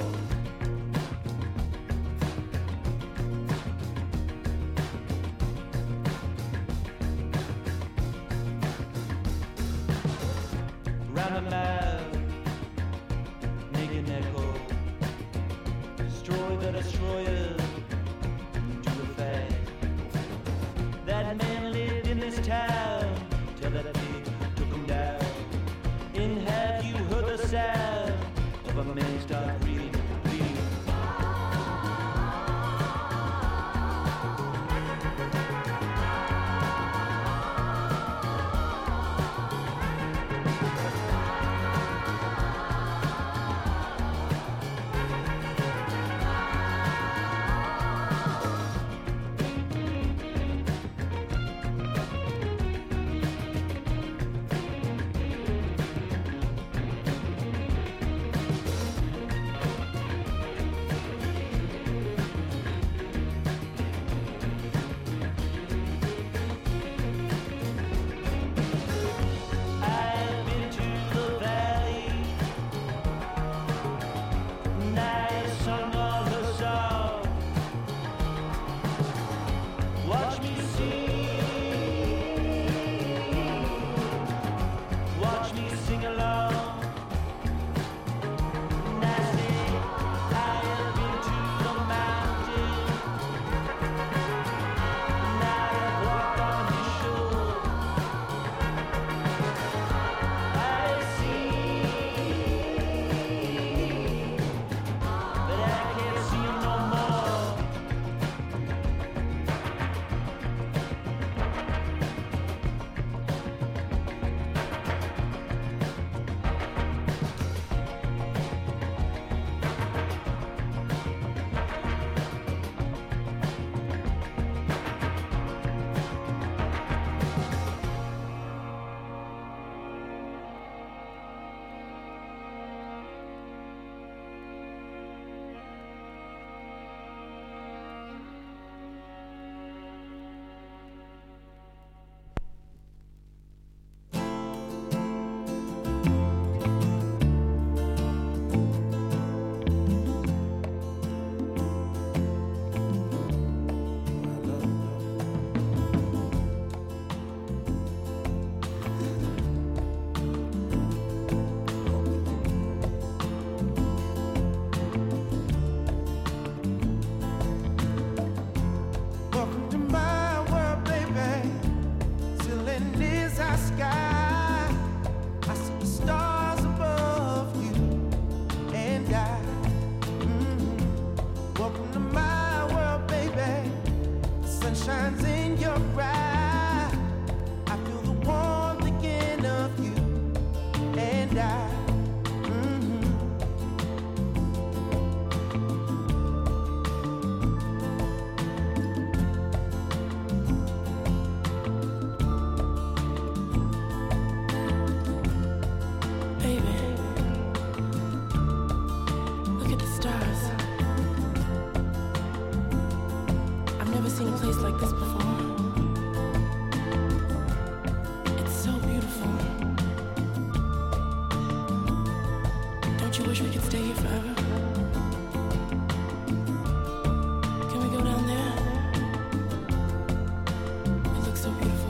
Round the mile, make an echo, destroy the destroyers, do the fast. That man lived in this town till that pig took him down. And have you heard the sound of a man start breathing, bleeding? Don't you wish we could stay here forever? Can we go down there? It looks so beautiful.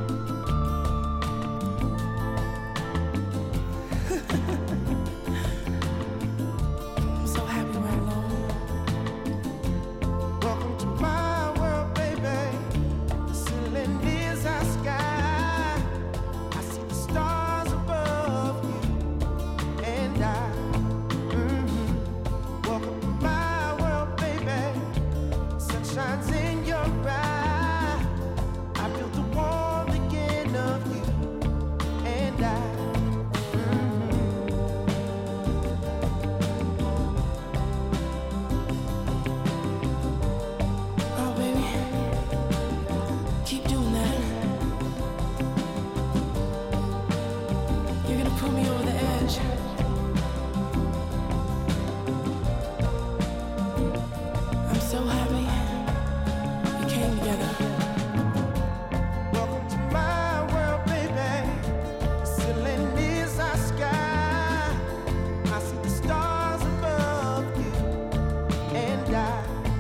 I'm so happy we're alone. Welcome to my world, baby. The ceiling is our sky. I see the stars above you and I. Mm-hmm. Welcome to my world, baby. Sun shines in your eye. I feel the warmth again of you and I. Oh, baby, keep doing that. You're gonna pull me over the edge. I'm so happy we came together. Welcome to my world, baby. The ceiling is our sky. I see the stars above you and I.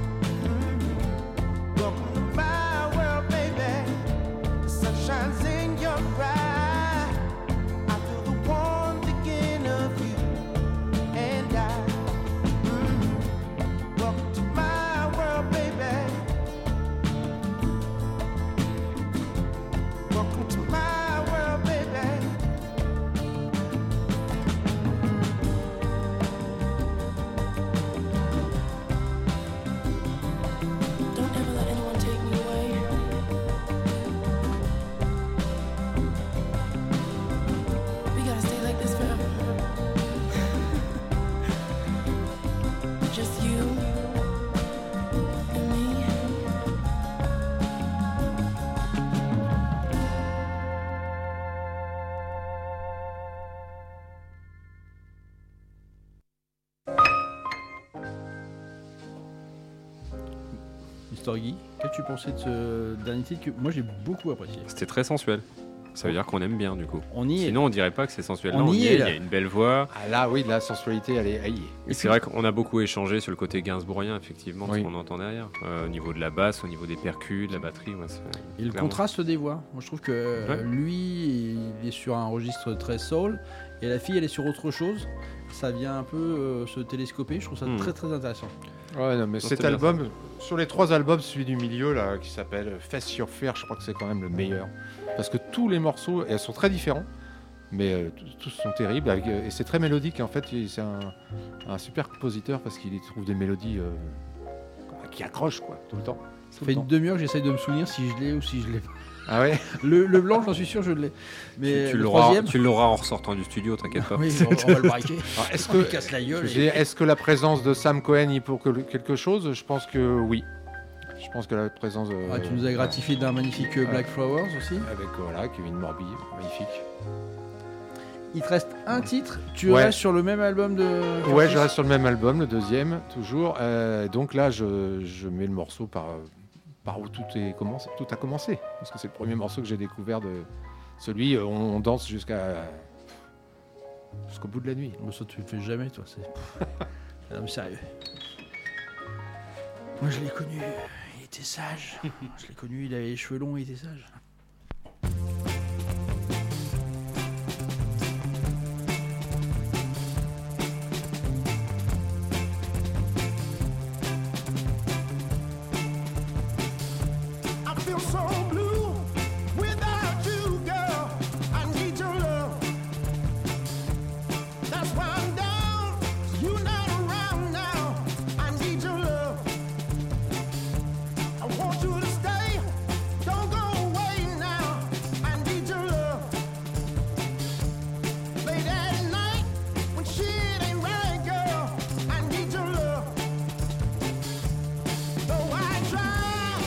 Mhm. Welcome to my world, baby. The sun shines in your eye. I feel the warmth again of you and I. Mhm. Welcome to my world, baby. Welcome to my world, baby. Don't ever let anyone take me away. We gotta stay like this forever. Just you and me. Mister Guy, qu'as-tu pensé de ce dernier titre que moi j'ai beaucoup apprécié? C'était très sensuel. Ça veut dire qu'on aime bien du coup. On y est. Sinon on dirait pas que c'est sensuel. On Non, y est, il là. y a une belle voix. Ah là, oui, la sensualité, elle est. Elle y est. Et c'est vrai qu'on a beaucoup échangé sur le côté gainsbourgien, effectivement, Oui. ce qu'on entend derrière. Euh, au niveau de la basse, au niveau des percus, de la batterie. Ouais, c'est- Et le clairement. contraste des voix. Moi je trouve que euh, Ouais. lui il est sur un registre très soul et la fille elle est sur autre chose. Ça vient un peu euh, se télescoper. Je trouve ça Hmm. très très intéressant. Ouais, non, mais Non, cet c'était bien album, sur les trois albums, celui du milieu, là, qui s'appelle Face Your Fear, je crois que c'est quand même le meilleur. Parce que tous les morceaux, et elles sont très différents, mais euh, tous- tous sont terribles, avec, euh, et c'est très mélodique. En fait, il- c'est un, un super compositeur parce qu'il y trouve des mélodies euh, qui accrochent, quoi, tout le temps. Ça Tout fait le une temps. demi-heure que j'essaye de me souvenir si je l'ai ou si je l'ai pas. Ah ouais. Le, le blanc, j'en suis sûr, je l'ai. Mais Tu, tu le l'auras, troisième, tu l'auras en ressortant du studio, t'inquiète pas. oui, on, on va le braquer. Alors, est-ce On que, lui casse la gueule. j'ai- et- est-ce que la présence de Sam Cohen y pour que- quelque chose? Je pense que oui. Je pense que la présence. de- Ah, tu nous as gratifié d'un magnifique euh, Black Flowers aussi. Avec voilà, Kevin Morby, magnifique. Il te reste un titre. Tu Ouais. restes sur le même album de. Ouais, Curtis je reste sur le même album, le deuxième, toujours. Euh, donc là, je, je mets le morceau par, par où tout, est commencé, tout a commencé. Parce que c'est le premier morceau que j'ai découvert de celui, euh, on, on danse jusqu'à jusqu'au bout de la nuit. Bon, ça, tu le fais jamais, toi. C'est. Non, mais sérieux. Moi, je l'ai connu. Il était sage. Je l'ai connu. Il avait les cheveux longs. Il était sage. I feel so blue without you, girl. I need your love. That's why I'm down. You're not around now. I need your love. I want you to stay. Don't go away now. I need your love. Late at night when shit ain't right, girl. I need your love. Though I try,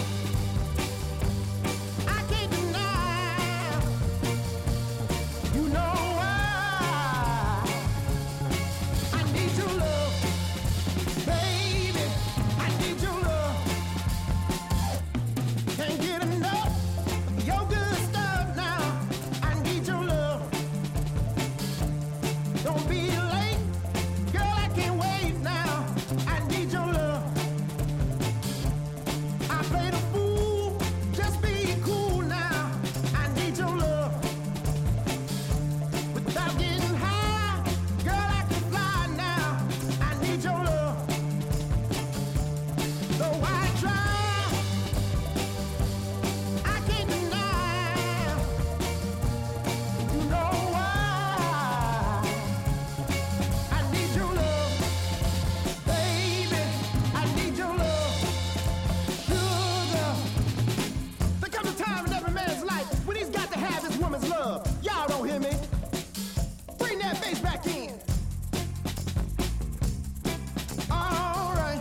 I can't deny. You know why? I need your love, baby. I need your love. Can't get enough of your good stuff now. I need your love. Don't be late, ease back in. All right.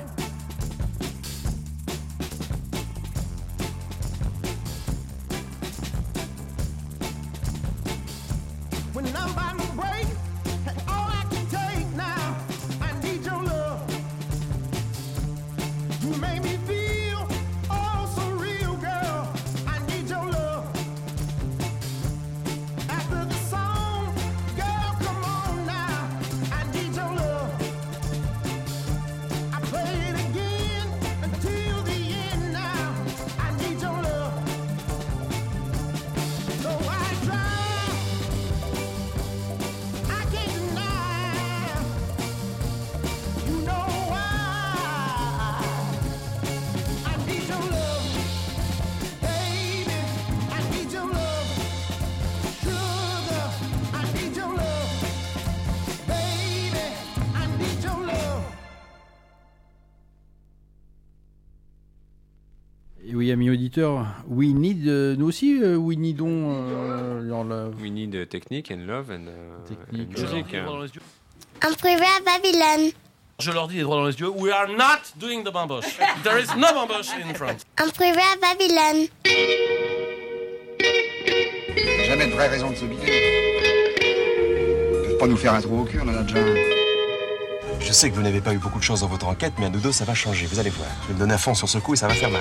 When I'm by my break, and all I can take now, I need your love. You make me feel oh so real, girl. I need your love. After the song, girl, come on now. I need your love. I play it again until the end now. I need your love. So I try, I can't deny. You know why. I need your love, baby. I need your love, sugar. I need your love, baby. I need your love. Et oui, amis auditeurs, we need, euh, nous aussi, euh, we needons euh, your love. We need uh, technique and love and, uh, Technique. and Je leur music. dis les droits dans les yeux. En privé à Babylone. Je leur dis les droits dans les yeux. We are not doing the bamboche. There is no bamboche in France. En privé à Babylone. Jamais de vraie raison de s'oublier. Pas nous faire un trou au cul, on en a déjà un. Je sais que vous n'avez pas eu beaucoup de chance dans votre enquête, mais à nous deux, ça va changer. Vous allez voir. Je vais me donner à fond sur ce coup et ça va faire mal.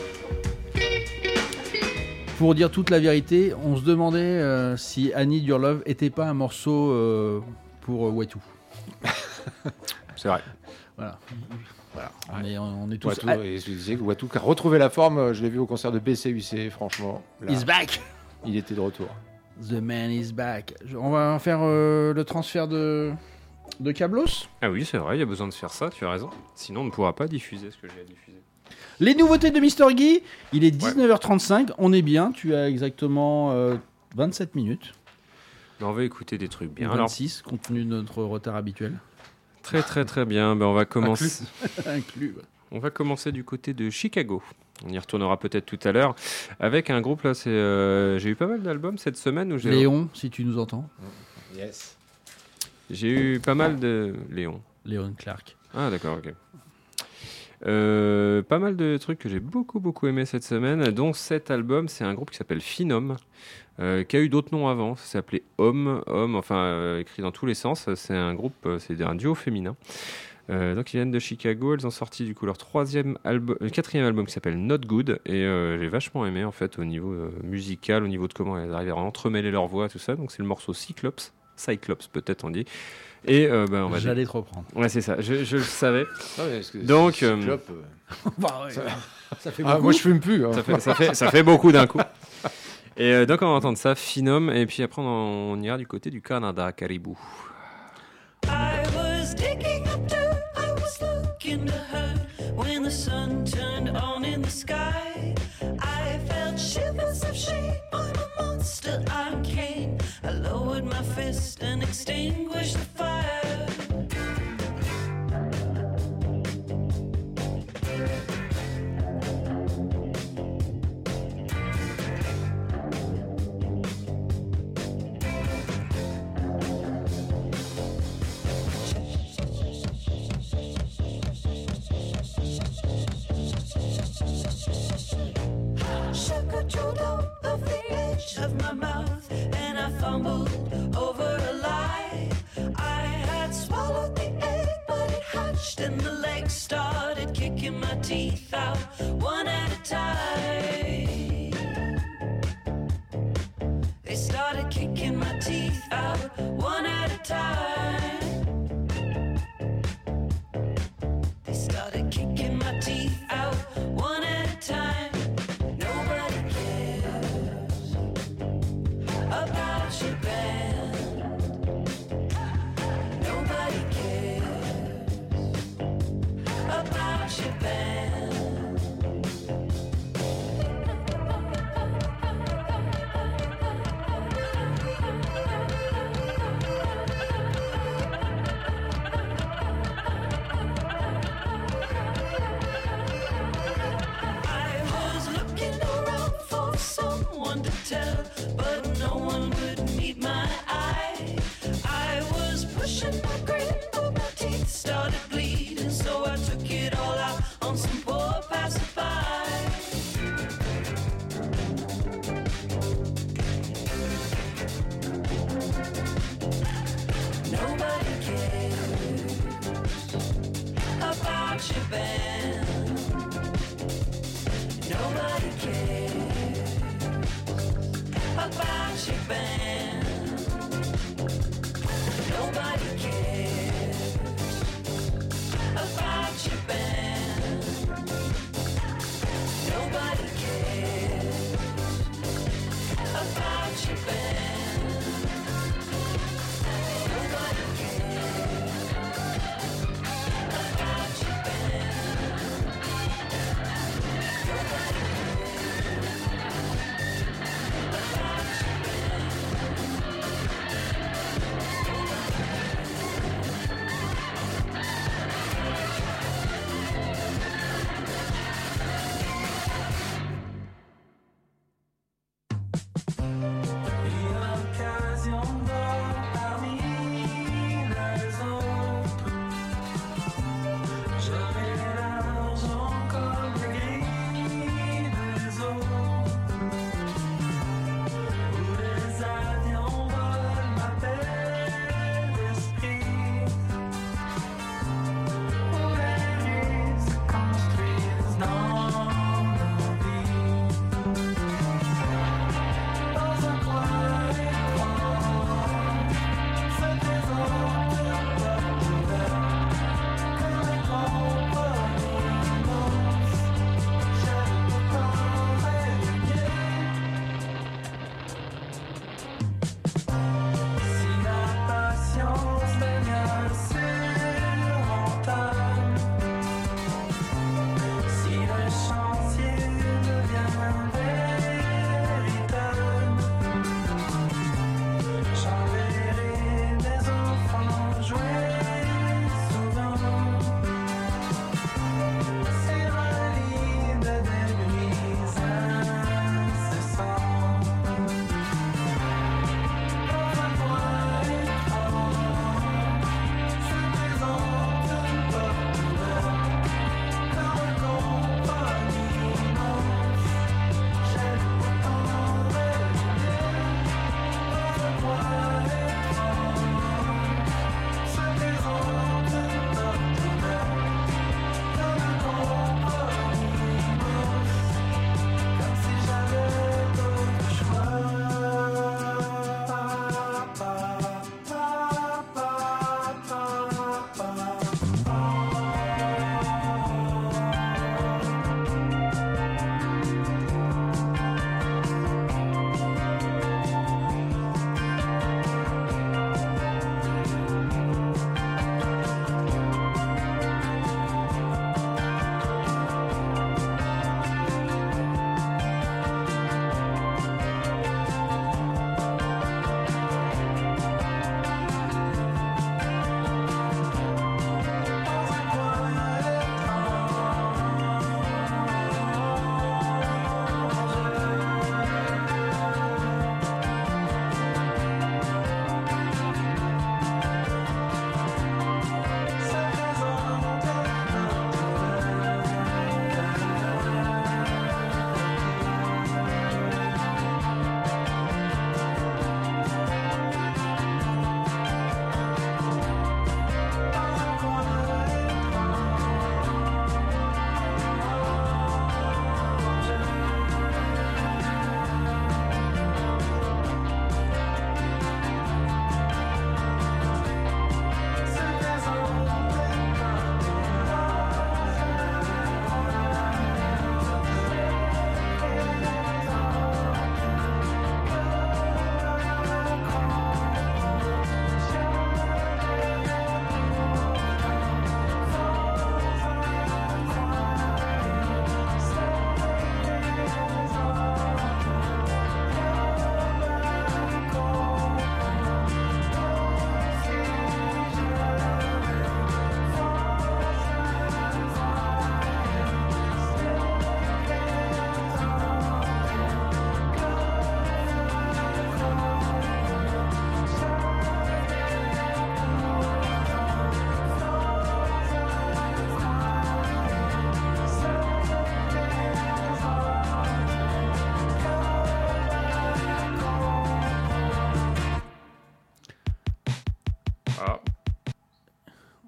Pour dire toute la vérité, on se demandait euh, si I Need Your Love était pas un morceau euh, pour euh, Watu. C'est vrai. Voilà. Voilà. On, est, on est tous. Watu, et je disais que Watu a retrouvé la forme. Je l'ai vu au concert de B C U C, franchement. Là, He's back. Il était de retour. The man is back. Je- On va faire euh, le transfert de de Cablos. Ah oui, c'est vrai, il y a besoin de faire ça, tu as raison. Sinon, on ne pourra pas diffuser ce que j'ai à diffuser. Les nouveautés de Mister Guy. Il est dix-neuf heures trente-cinq. On est bien. Tu as exactement euh, vingt-sept minutes. Ben, on va écouter des trucs bien. Alors, vingt-six, compte tenu de notre retard habituel. très très très bien. Ben, on va commencer. Inclus. ouais. On va commencer du côté de Chicago. On y retournera peut-être tout à l'heure avec un groupe là. C'est euh, j'ai eu pas mal d'albums cette semaine où j'ai Léon, si tu nous entends. Yes. j'ai eu pas mal de Léon. Léon Clark. Ah d'accord, ok. Euh, pas mal de trucs que j'ai beaucoup beaucoup aimé cette semaine, dont cet album. C'est un groupe qui s'appelle Phenom, euh, qui a eu d'autres noms avant. Ça s'appelait Homme, Homme, enfin euh, écrit dans tous les sens. C'est un groupe, euh, c'est un duo féminin. Euh, donc ils viennent de Chicago. Elles ont sorti du coup leur troisième album, euh, quatrième album qui s'appelle Not Good, et euh, j'ai vachement aimé en fait au niveau euh, musical, au niveau de comment elles arrivent à entremêler leur voix, tout ça. Donc c'est le morceau Cyclops, Cyclops peut-être on dit. Et euh, ben, on va J'allais te reprendre. Ouais, c'est ça, je, je le savais. Ah ouais, parce que Donc, euh, Cyclope, euh, Bah ouais, ça, ça fait ah, beaucoup. moi je fume plus. Hein. ça, fait, ça, fait, ça fait beaucoup d'un coup. Et euh, donc on va entendre ça, Phenom, et puis après on, on ira du côté du Canada, Caribou. I was digging up dirt, I was looking to her. When the sun turned on in the sky, I felt shivers of shame on a monster arcane. I lowered my fist and extinguished the fire. Sugar drooled over the edge of my mouth, and I fumbled over a lie. I had swallowed the egg, but it hatched, and the legs started kicking my teeth out one at a time. They started kicking my teeth out one at a time. They started kicking my teeth out one at a time. Nobody cares about your band. Nobody cares about your band. band. Nobody cares about your band. Nobody cares about your band. Nobody cares about your band. Nobody cares about your band.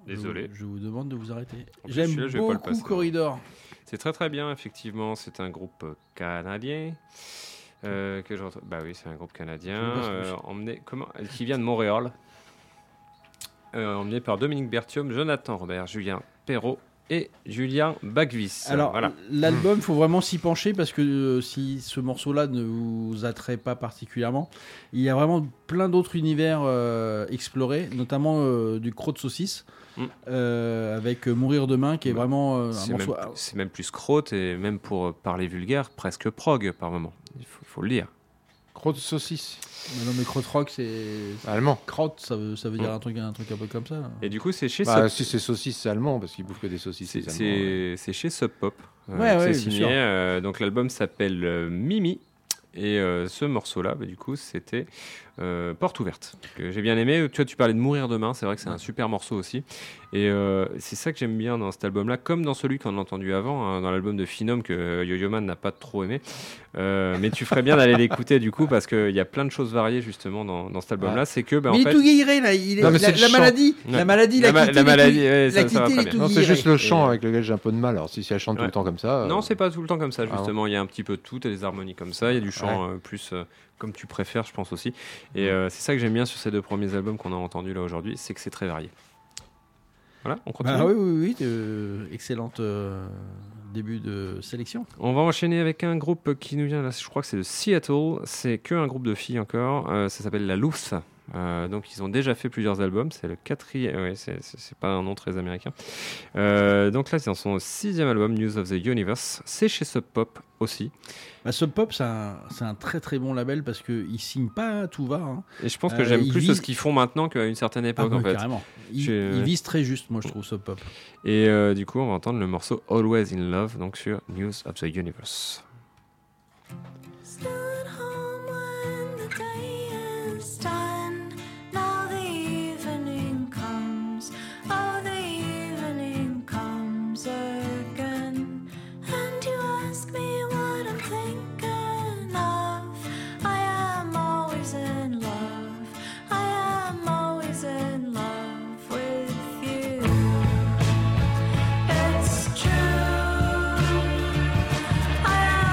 Désolé. Je, je vous demande de vous arrêter. En plus, J'aime celui-là, je vais pas le beaucoup passer. Corridor. C'est très très bien, effectivement. C'est un groupe canadien. Euh, que je retrouve- Bah oui, c'est un groupe canadien. Je sais pas ce que euh, c'est. emmené... Comment... Qui vient de Montréal. Euh, emmené par Dominique Bertium, Jonathan Robert, Julien Perrault et Julien Bagvis. Alors, voilà. l'album, il faut vraiment s'y pencher parce que euh, si ce morceau-là ne vous attrait pas particulièrement, il y a vraiment plein d'autres univers euh, explorés, notamment euh, du croc de saucisse, Mm. euh, avec euh, Mourir demain, qui est vraiment euh, un C'est même, morceau. c'est même plus crotte et même pour euh, parler vulgaire, presque prog par moment. Il faut, faut le dire. Crotte saucisse. Mais non, mais krautrock, c'est. Allemand. Kraut, ça veut, ça veut dire Mm. un truc, un truc un peu comme ça. Et du coup, c'est chez Bah, Sub- si c'est saucisse, c'est allemand parce qu'ils bouffent que des saucisses. c'est, les Allemands, c'est- ouais. c'est chez Sub Pop. euh, Ouais, que ouais, c'est bien signé. sûr. Euh, donc l'album s'appelle euh, Mimi. Et euh, ce morceau-là, bah, du coup, c'était euh, Porte ouverte, que j'ai bien aimé. Tu vois, tu parlais de Mourir demain, c'est vrai que c'est un super morceau aussi. Et euh, c'est ça que j'aime bien dans cet album-là, comme dans celui qu'on a entendu avant, hein, dans l'album de Phenom, que euh, Yo-Yo Man n'a pas trop aimé. Euh, mais tu ferais bien d'aller l'écouter, du coup, parce qu'il y a plein de choses variées, justement, dans, dans cet album-là. Ouais. C'est que, bah, mais en il fait... est tout guilleret, là. Il est, Non, mais la, c'est le la chant. maladie, Ouais. la maladie, La l'a ma- quitté. la les maladie, tout- ouais, ça- l'a ça va quitté, très les bien. tout Non, c'est guillerets. juste le chant Et- avec lequel j'ai un peu de mal. Alors si elle chante tout Ouais. le temps comme ça. euh, Non, c'est pas tout le temps comme ça, Ah justement. Il y a un petit peu de tout, et des harmonies comme ça. Il y a du chant euh, plus euh, comme tu préfères, je pense aussi. Et euh, c'est ça que j'aime bien sur ces deux premiers albums qu'on a entendus là aujourd'hui, c'est que c'est très varié. Voilà, on continue. Bah oui, oui, oui. euh, excellente euh, début de sélection. On va enchaîner avec un groupe qui nous vient, là, je crois que c'est de Seattle. C'est que un groupe de filles encore. Euh, ça s'appelle La Loose. Euh, donc ils ont déjà fait plusieurs albums. C'est le quatrième. Ouais, c'est, c'est, c'est pas un nom très américain. Euh, donc là, c'est dans son sixième album, News of the Universe. C'est chez Sub Pop aussi. Bah, Sub Pop, c'est un, c'est un très très bon label parce qu'ils signent pas à tout va. Hein. Et je pense que Euh, j'aime ils plus visent- ce qu'ils font maintenant qu'à une certaine Ah, époque, bah, en fait. carrément. Ils, J'ai- ils visent très juste, moi je trouve, Sub Pop. Et euh, du coup, on va entendre le morceau Always in Love, donc sur News of the Universe. Stood home when the day is done. Now the evening comes. Oh, the evening comes again. And you ask me what I'm thinking of. I am always in love. I am always in love with you. It's true. I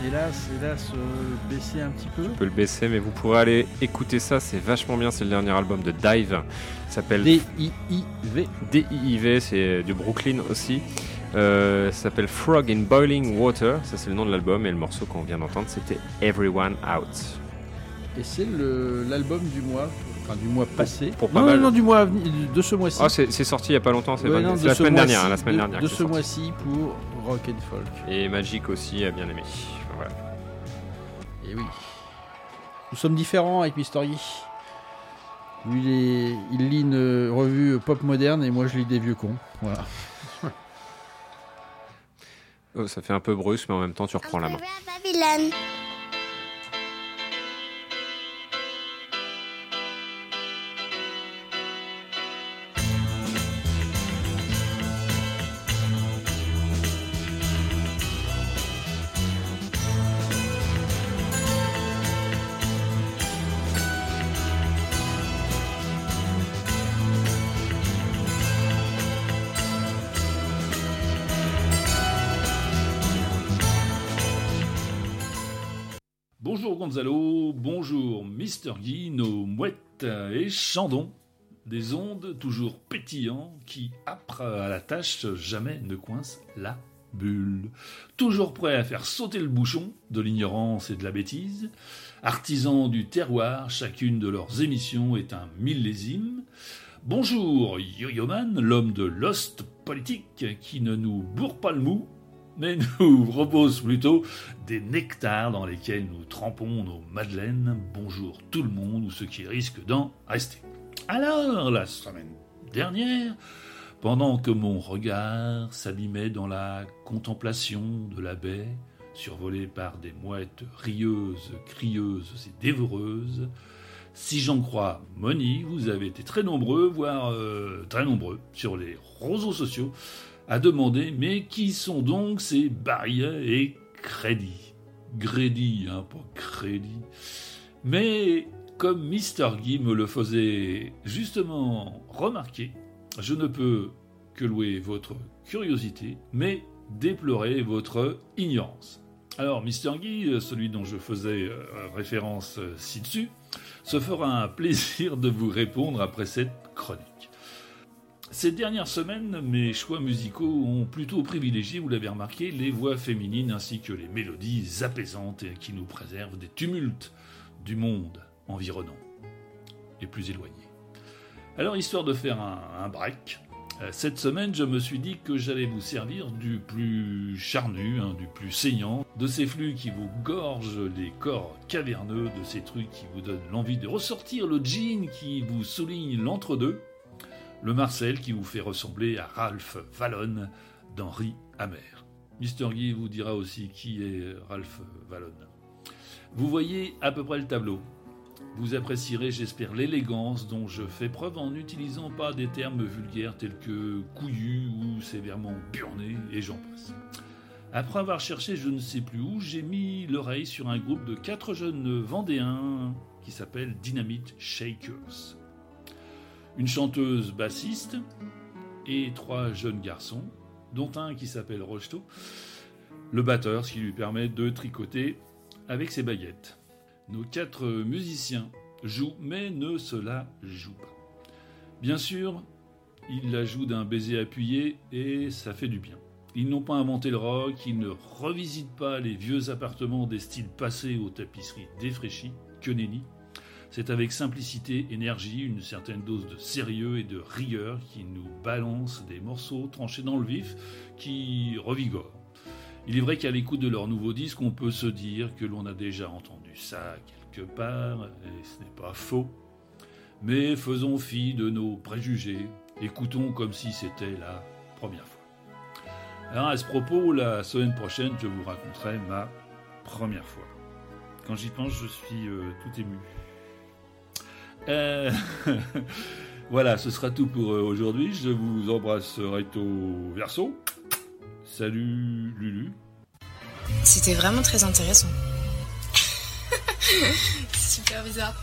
hélas, hélas, euh, baisser un petit peu. Je peux le baisser, mais vous pourrez aller écouter ça, c'est vachement bien. C'est le dernier album de Dive. Ça s'appelle D I I V. D I I V, c'est du Brooklyn aussi. Euh, ça s'appelle Frog in Boiling Water. Ça, c'est le nom de l'album. Et le morceau qu'on vient d'entendre, c'était Everyone Out. Et c'est le, l'album du mois, enfin du mois passé. Pour, pour pas non, mal. non, non, du mois à venir, de ce mois-ci. Ah, c'est, c'est sorti il y a pas longtemps. C'est, ouais, pas, non, c'est la semaine mois-ci, dernière. La semaine de, dernière. De c'est ce sorti. mois-ci pour Rock and Folk. Et Magic aussi a bien aimé. Voilà. Et oui. Nous sommes différents avec Mister Guy. Lui, il, est, il lit une revue pop moderne et moi, je lis des vieux cons. Voilà. Oh, ça fait un peu brusque, mais en même temps, tu reprends la main. Babylone. Bonjour Gonzalo, bonjour Mister Guy, nos mouettes et chandons, des ondes toujours pétillants qui, âpres à la tâche, jamais ne coincent la bulle. Toujours prêts à faire sauter le bouchon de l'ignorance et de la bêtise, artisans du terroir, chacune de leurs émissions est un millésime. Bonjour Yo-Yo Man, l'homme de Lost Politique qui ne nous bourre pas le mou, mais nous propose plutôt des nectars dans lesquels nous trempons nos madeleines. Bonjour tout le monde ou ceux qui risquent d'en rester. Alors, la semaine dernière, pendant que mon regard s'abîmait dans la contemplation de la baie, survolée par des mouettes rieuses, crieuses et dévoreuses, si j'en crois Moni, vous avez été très nombreux, voire euh, très nombreux, sur les réseaux sociaux, à demander « Mais qui sont donc ces Barry et Crédit ?» Grédy, hein, pas Crédit. Mais comme Mister Guy me le faisait justement remarquer, je ne peux que louer votre curiosité, mais déplorer votre ignorance. Alors, Mister Guy, celui dont je faisais euh, référence euh, ci-dessus, se fera un plaisir de vous répondre après cette chronique. Ces dernières semaines, mes choix musicaux ont plutôt privilégié, vous l'avez remarqué, les voix féminines ainsi que les mélodies apaisantes et qui nous préservent des tumultes du monde environnant et plus éloigné. Alors, histoire de faire un, un break, cette semaine, je me suis dit que j'allais vous servir du plus charnu, hein, du plus saignant, de ces flux qui vous gorgent les corps caverneux, de ces trucs qui vous donnent l'envie de ressortir le jean qui vous souligne l'entre-deux, le Marcel qui vous fait ressembler à Ralph Vallon d'Henri Amer. Mister Guy vous dira aussi qui est Ralph Vallon. Vous voyez à peu près le tableau. Vous apprécierez, j'espère, l'élégance dont je fais preuve en n'utilisant pas des termes vulgaires tels que couillu ou sévèrement burné, et j'en passe. Après avoir cherché je ne sais plus où, j'ai mis l'oreille sur un groupe de quatre jeunes Vendéens qui s'appelle Dynamite Shakers. Une chanteuse bassiste et trois jeunes garçons, dont un qui s'appelle Rocheteau, le batteur, ce qui lui permet de tricoter avec ses baguettes. Nos quatre musiciens jouent, mais ne se la jouent pas. Bien sûr, ils la jouent d'un baiser appuyé et ça fait du bien. Ils n'ont pas inventé le rock, ils ne revisitent pas les vieux appartements des styles passés aux tapisseries défraîchies, que nenni. C'est avec simplicité, énergie, une certaine dose de sérieux et de rigueur qui nous balance des morceaux tranchés dans le vif qui revigorent. Il est vrai qu'à l'écoute de leur nouveau disque, on peut se dire que l'on a déjà entendu ça quelque part, et ce n'est pas faux. Mais faisons fi de nos préjugés, écoutons comme si c'était la première fois. Alors à ce propos, la semaine prochaine, je vous raconterai ma première fois. Quand j'y pense, je suis euh, tout ému. Euh... voilà, ce sera tout pour aujourd'hui. Je vous embrasse recto verso. Salut Lulu. C'était vraiment très intéressant. Super bizarre.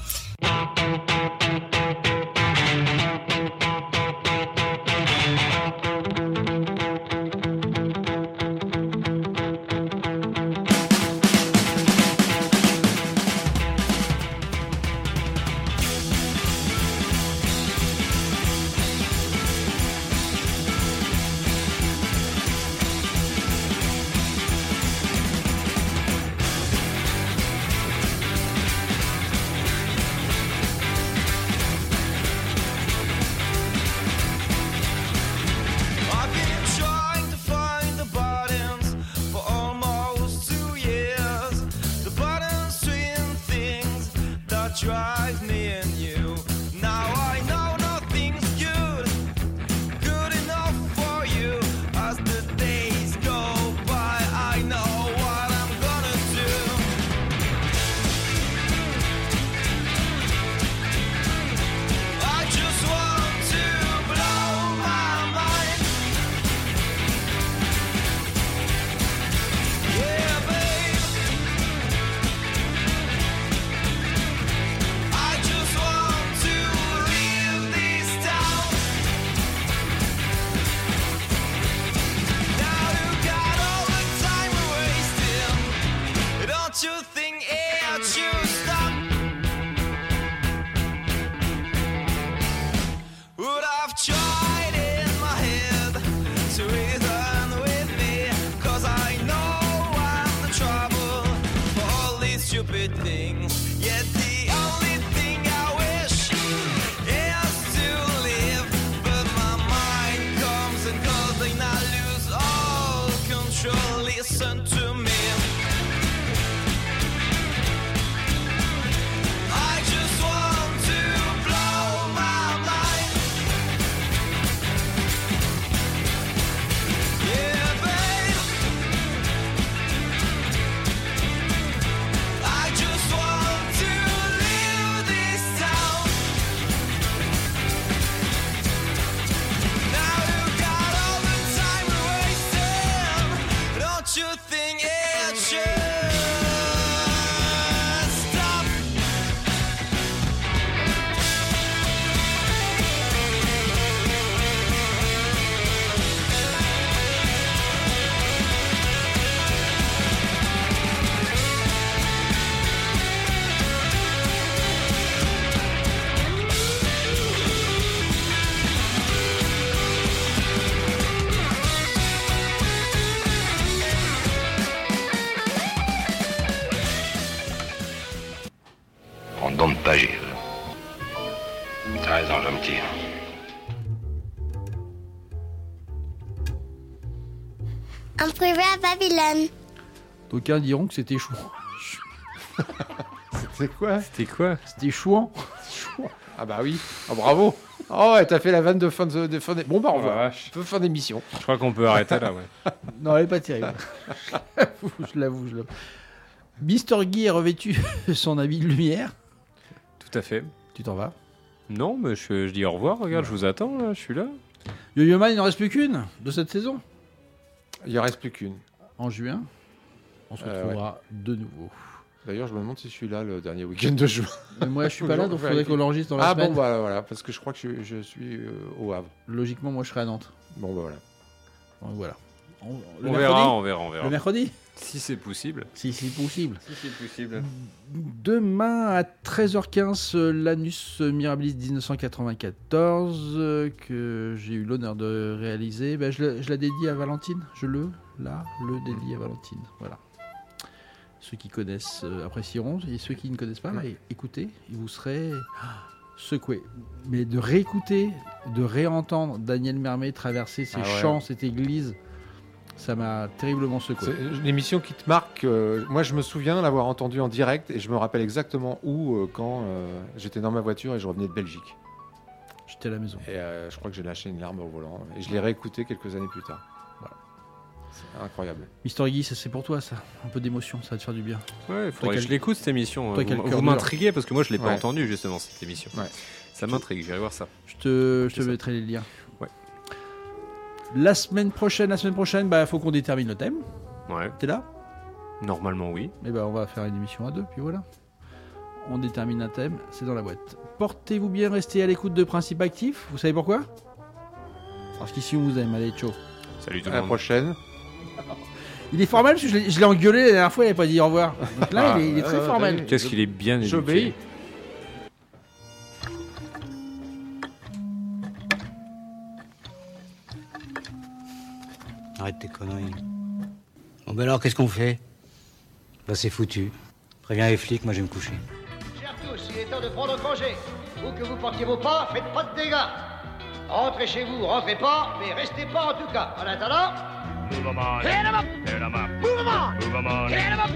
what drives me and you. Now I know nothing's good, good enough for you. As the days go by, I know what I'm gonna do. I just want to blow my mind. Yeah, babe. I just want to leave this town. Now you got all the time we're wasting. Don't you think it should stop? Would I've tried in my head to reason with me? Cause I know I'm the trouble for all these stupid things. Yet the only thing I wish is to live. But my mind comes and goes and I lose all control. Listen to me. I just want to blow my mind. Yeah, babe. I just want to leave this town. Now you got all the time we're wasting. Don't you think it should stop? On donne pas gire. T'as raison, gentil. En privé à Babylone. D'aucuns diront que c'était chouan. C'est quoi? C'était quoi? C'était chouan. Ah bah oui. Ah bravo. Oh, ouais, t'as fait la vanne de fin de, de fin d'é- Bon bah on Oh, va. vache. On peut faire d'émission. Je crois qu'on peut arrêter là, ouais. Non, elle est pas terrible. je l'avoue, je l'avoue. Mister Guy est revêtu de son habit de lumière. Tout à fait. Tu t'en vas? Non, mais je, je dis au revoir, regarde, je vous attends, là, je suis là. Yo-Yo Man, il n'en reste plus qu'une de cette saison. Il en reste plus qu'une. En juin, on se Euh, retrouvera de nouveau. D'ailleurs, je me demande si je suis là le dernier week-end de juin. Mais moi, je suis pas là, donc il faudrait qu'on l'enregistre dans la ah, semaine. bon, bah voilà, parce que je crois que je, je suis euh, au Havre. Logiquement, moi, je serai à Nantes. Bon, bah voilà. Donc, voilà. On, le On mercredi verra, on verra, on verra. Le mercredi Si c'est possible. Si c'est possible. Si c'est possible. Demain à treize heures quinze, euh, l'Anus Mirabilis dix-neuf cent quatre-vingt-quatorze, euh, que j'ai eu l'honneur de réaliser. Ben, je, la, je la dédie à Valentine. Je le, là, le dédie à Valentine. Voilà. Ceux qui connaissent euh, apprécieront, et ceux qui ne connaissent pas, bah, écoutez, et vous serez ah, secoués. Mais de réécouter, de réentendre Daniel Mermet traverser ces Ah ouais. champs, cette église, ça m'a terriblement secoué. C'est l'émission qui te marque. euh, moi, je me souviens l'avoir entendue en direct et je me rappelle exactement où, euh, quand euh, j'étais dans ma voiture et je revenais de Belgique. J'étais à la maison. Et euh, je crois que j'ai lâché une larme au volant. Et je l'ai réécouté quelques années plus tard. Voilà. C'est incroyable. Mister Guy, ça c'est pour toi, ça. Un peu d'émotion, ça va te faire du bien. Ouais, il faudrait que je l'écoute cette émission. Toi qui as le Vous, cœur vous dur. m'intriguez parce que moi je l'ai pas Ouais. entendu justement cette émission. Ouais. Ça m'intrigue, j'irai voir ça. Je te, je te C'est ça. mettrai les liens. Ouais. La semaine prochaine, la semaine prochaine, bah faut qu'on détermine le thème. Ouais. T'es là? Normalement oui. Et bah on va faire une émission à deux, puis voilà. On détermine un thème, c'est dans la boîte. Portez-vous bien, restez à l'écoute de Principe Actif. Vous savez pourquoi? Parce qu'ici on vous aime. Allez, ciao. Salut tout À le la monde. prochaine. Il est formel parce que je l'ai- je l'ai engueulé la dernière fois, il n'a pas dit au revoir. Donc là, Ah, il, est, il est très euh, formel. Qu'est-ce qu'il est bien éduqué. J'obéis. Arrête tes conneries. Bon ben alors, qu'est-ce qu'on fait? Bah c'est foutu. Préviens les flics, moi je vais me coucher. Chers tous, il est temps de prendre congé. Vous que vous portiez vos pas, faites pas de dégâts. Rentrez chez vous, rentrez pas, mais restez pas en tout cas. En attendant... Move 'em on. Hit 'em up. Hit 'em up. Move 'em on. Move 'em on. Hit 'em up.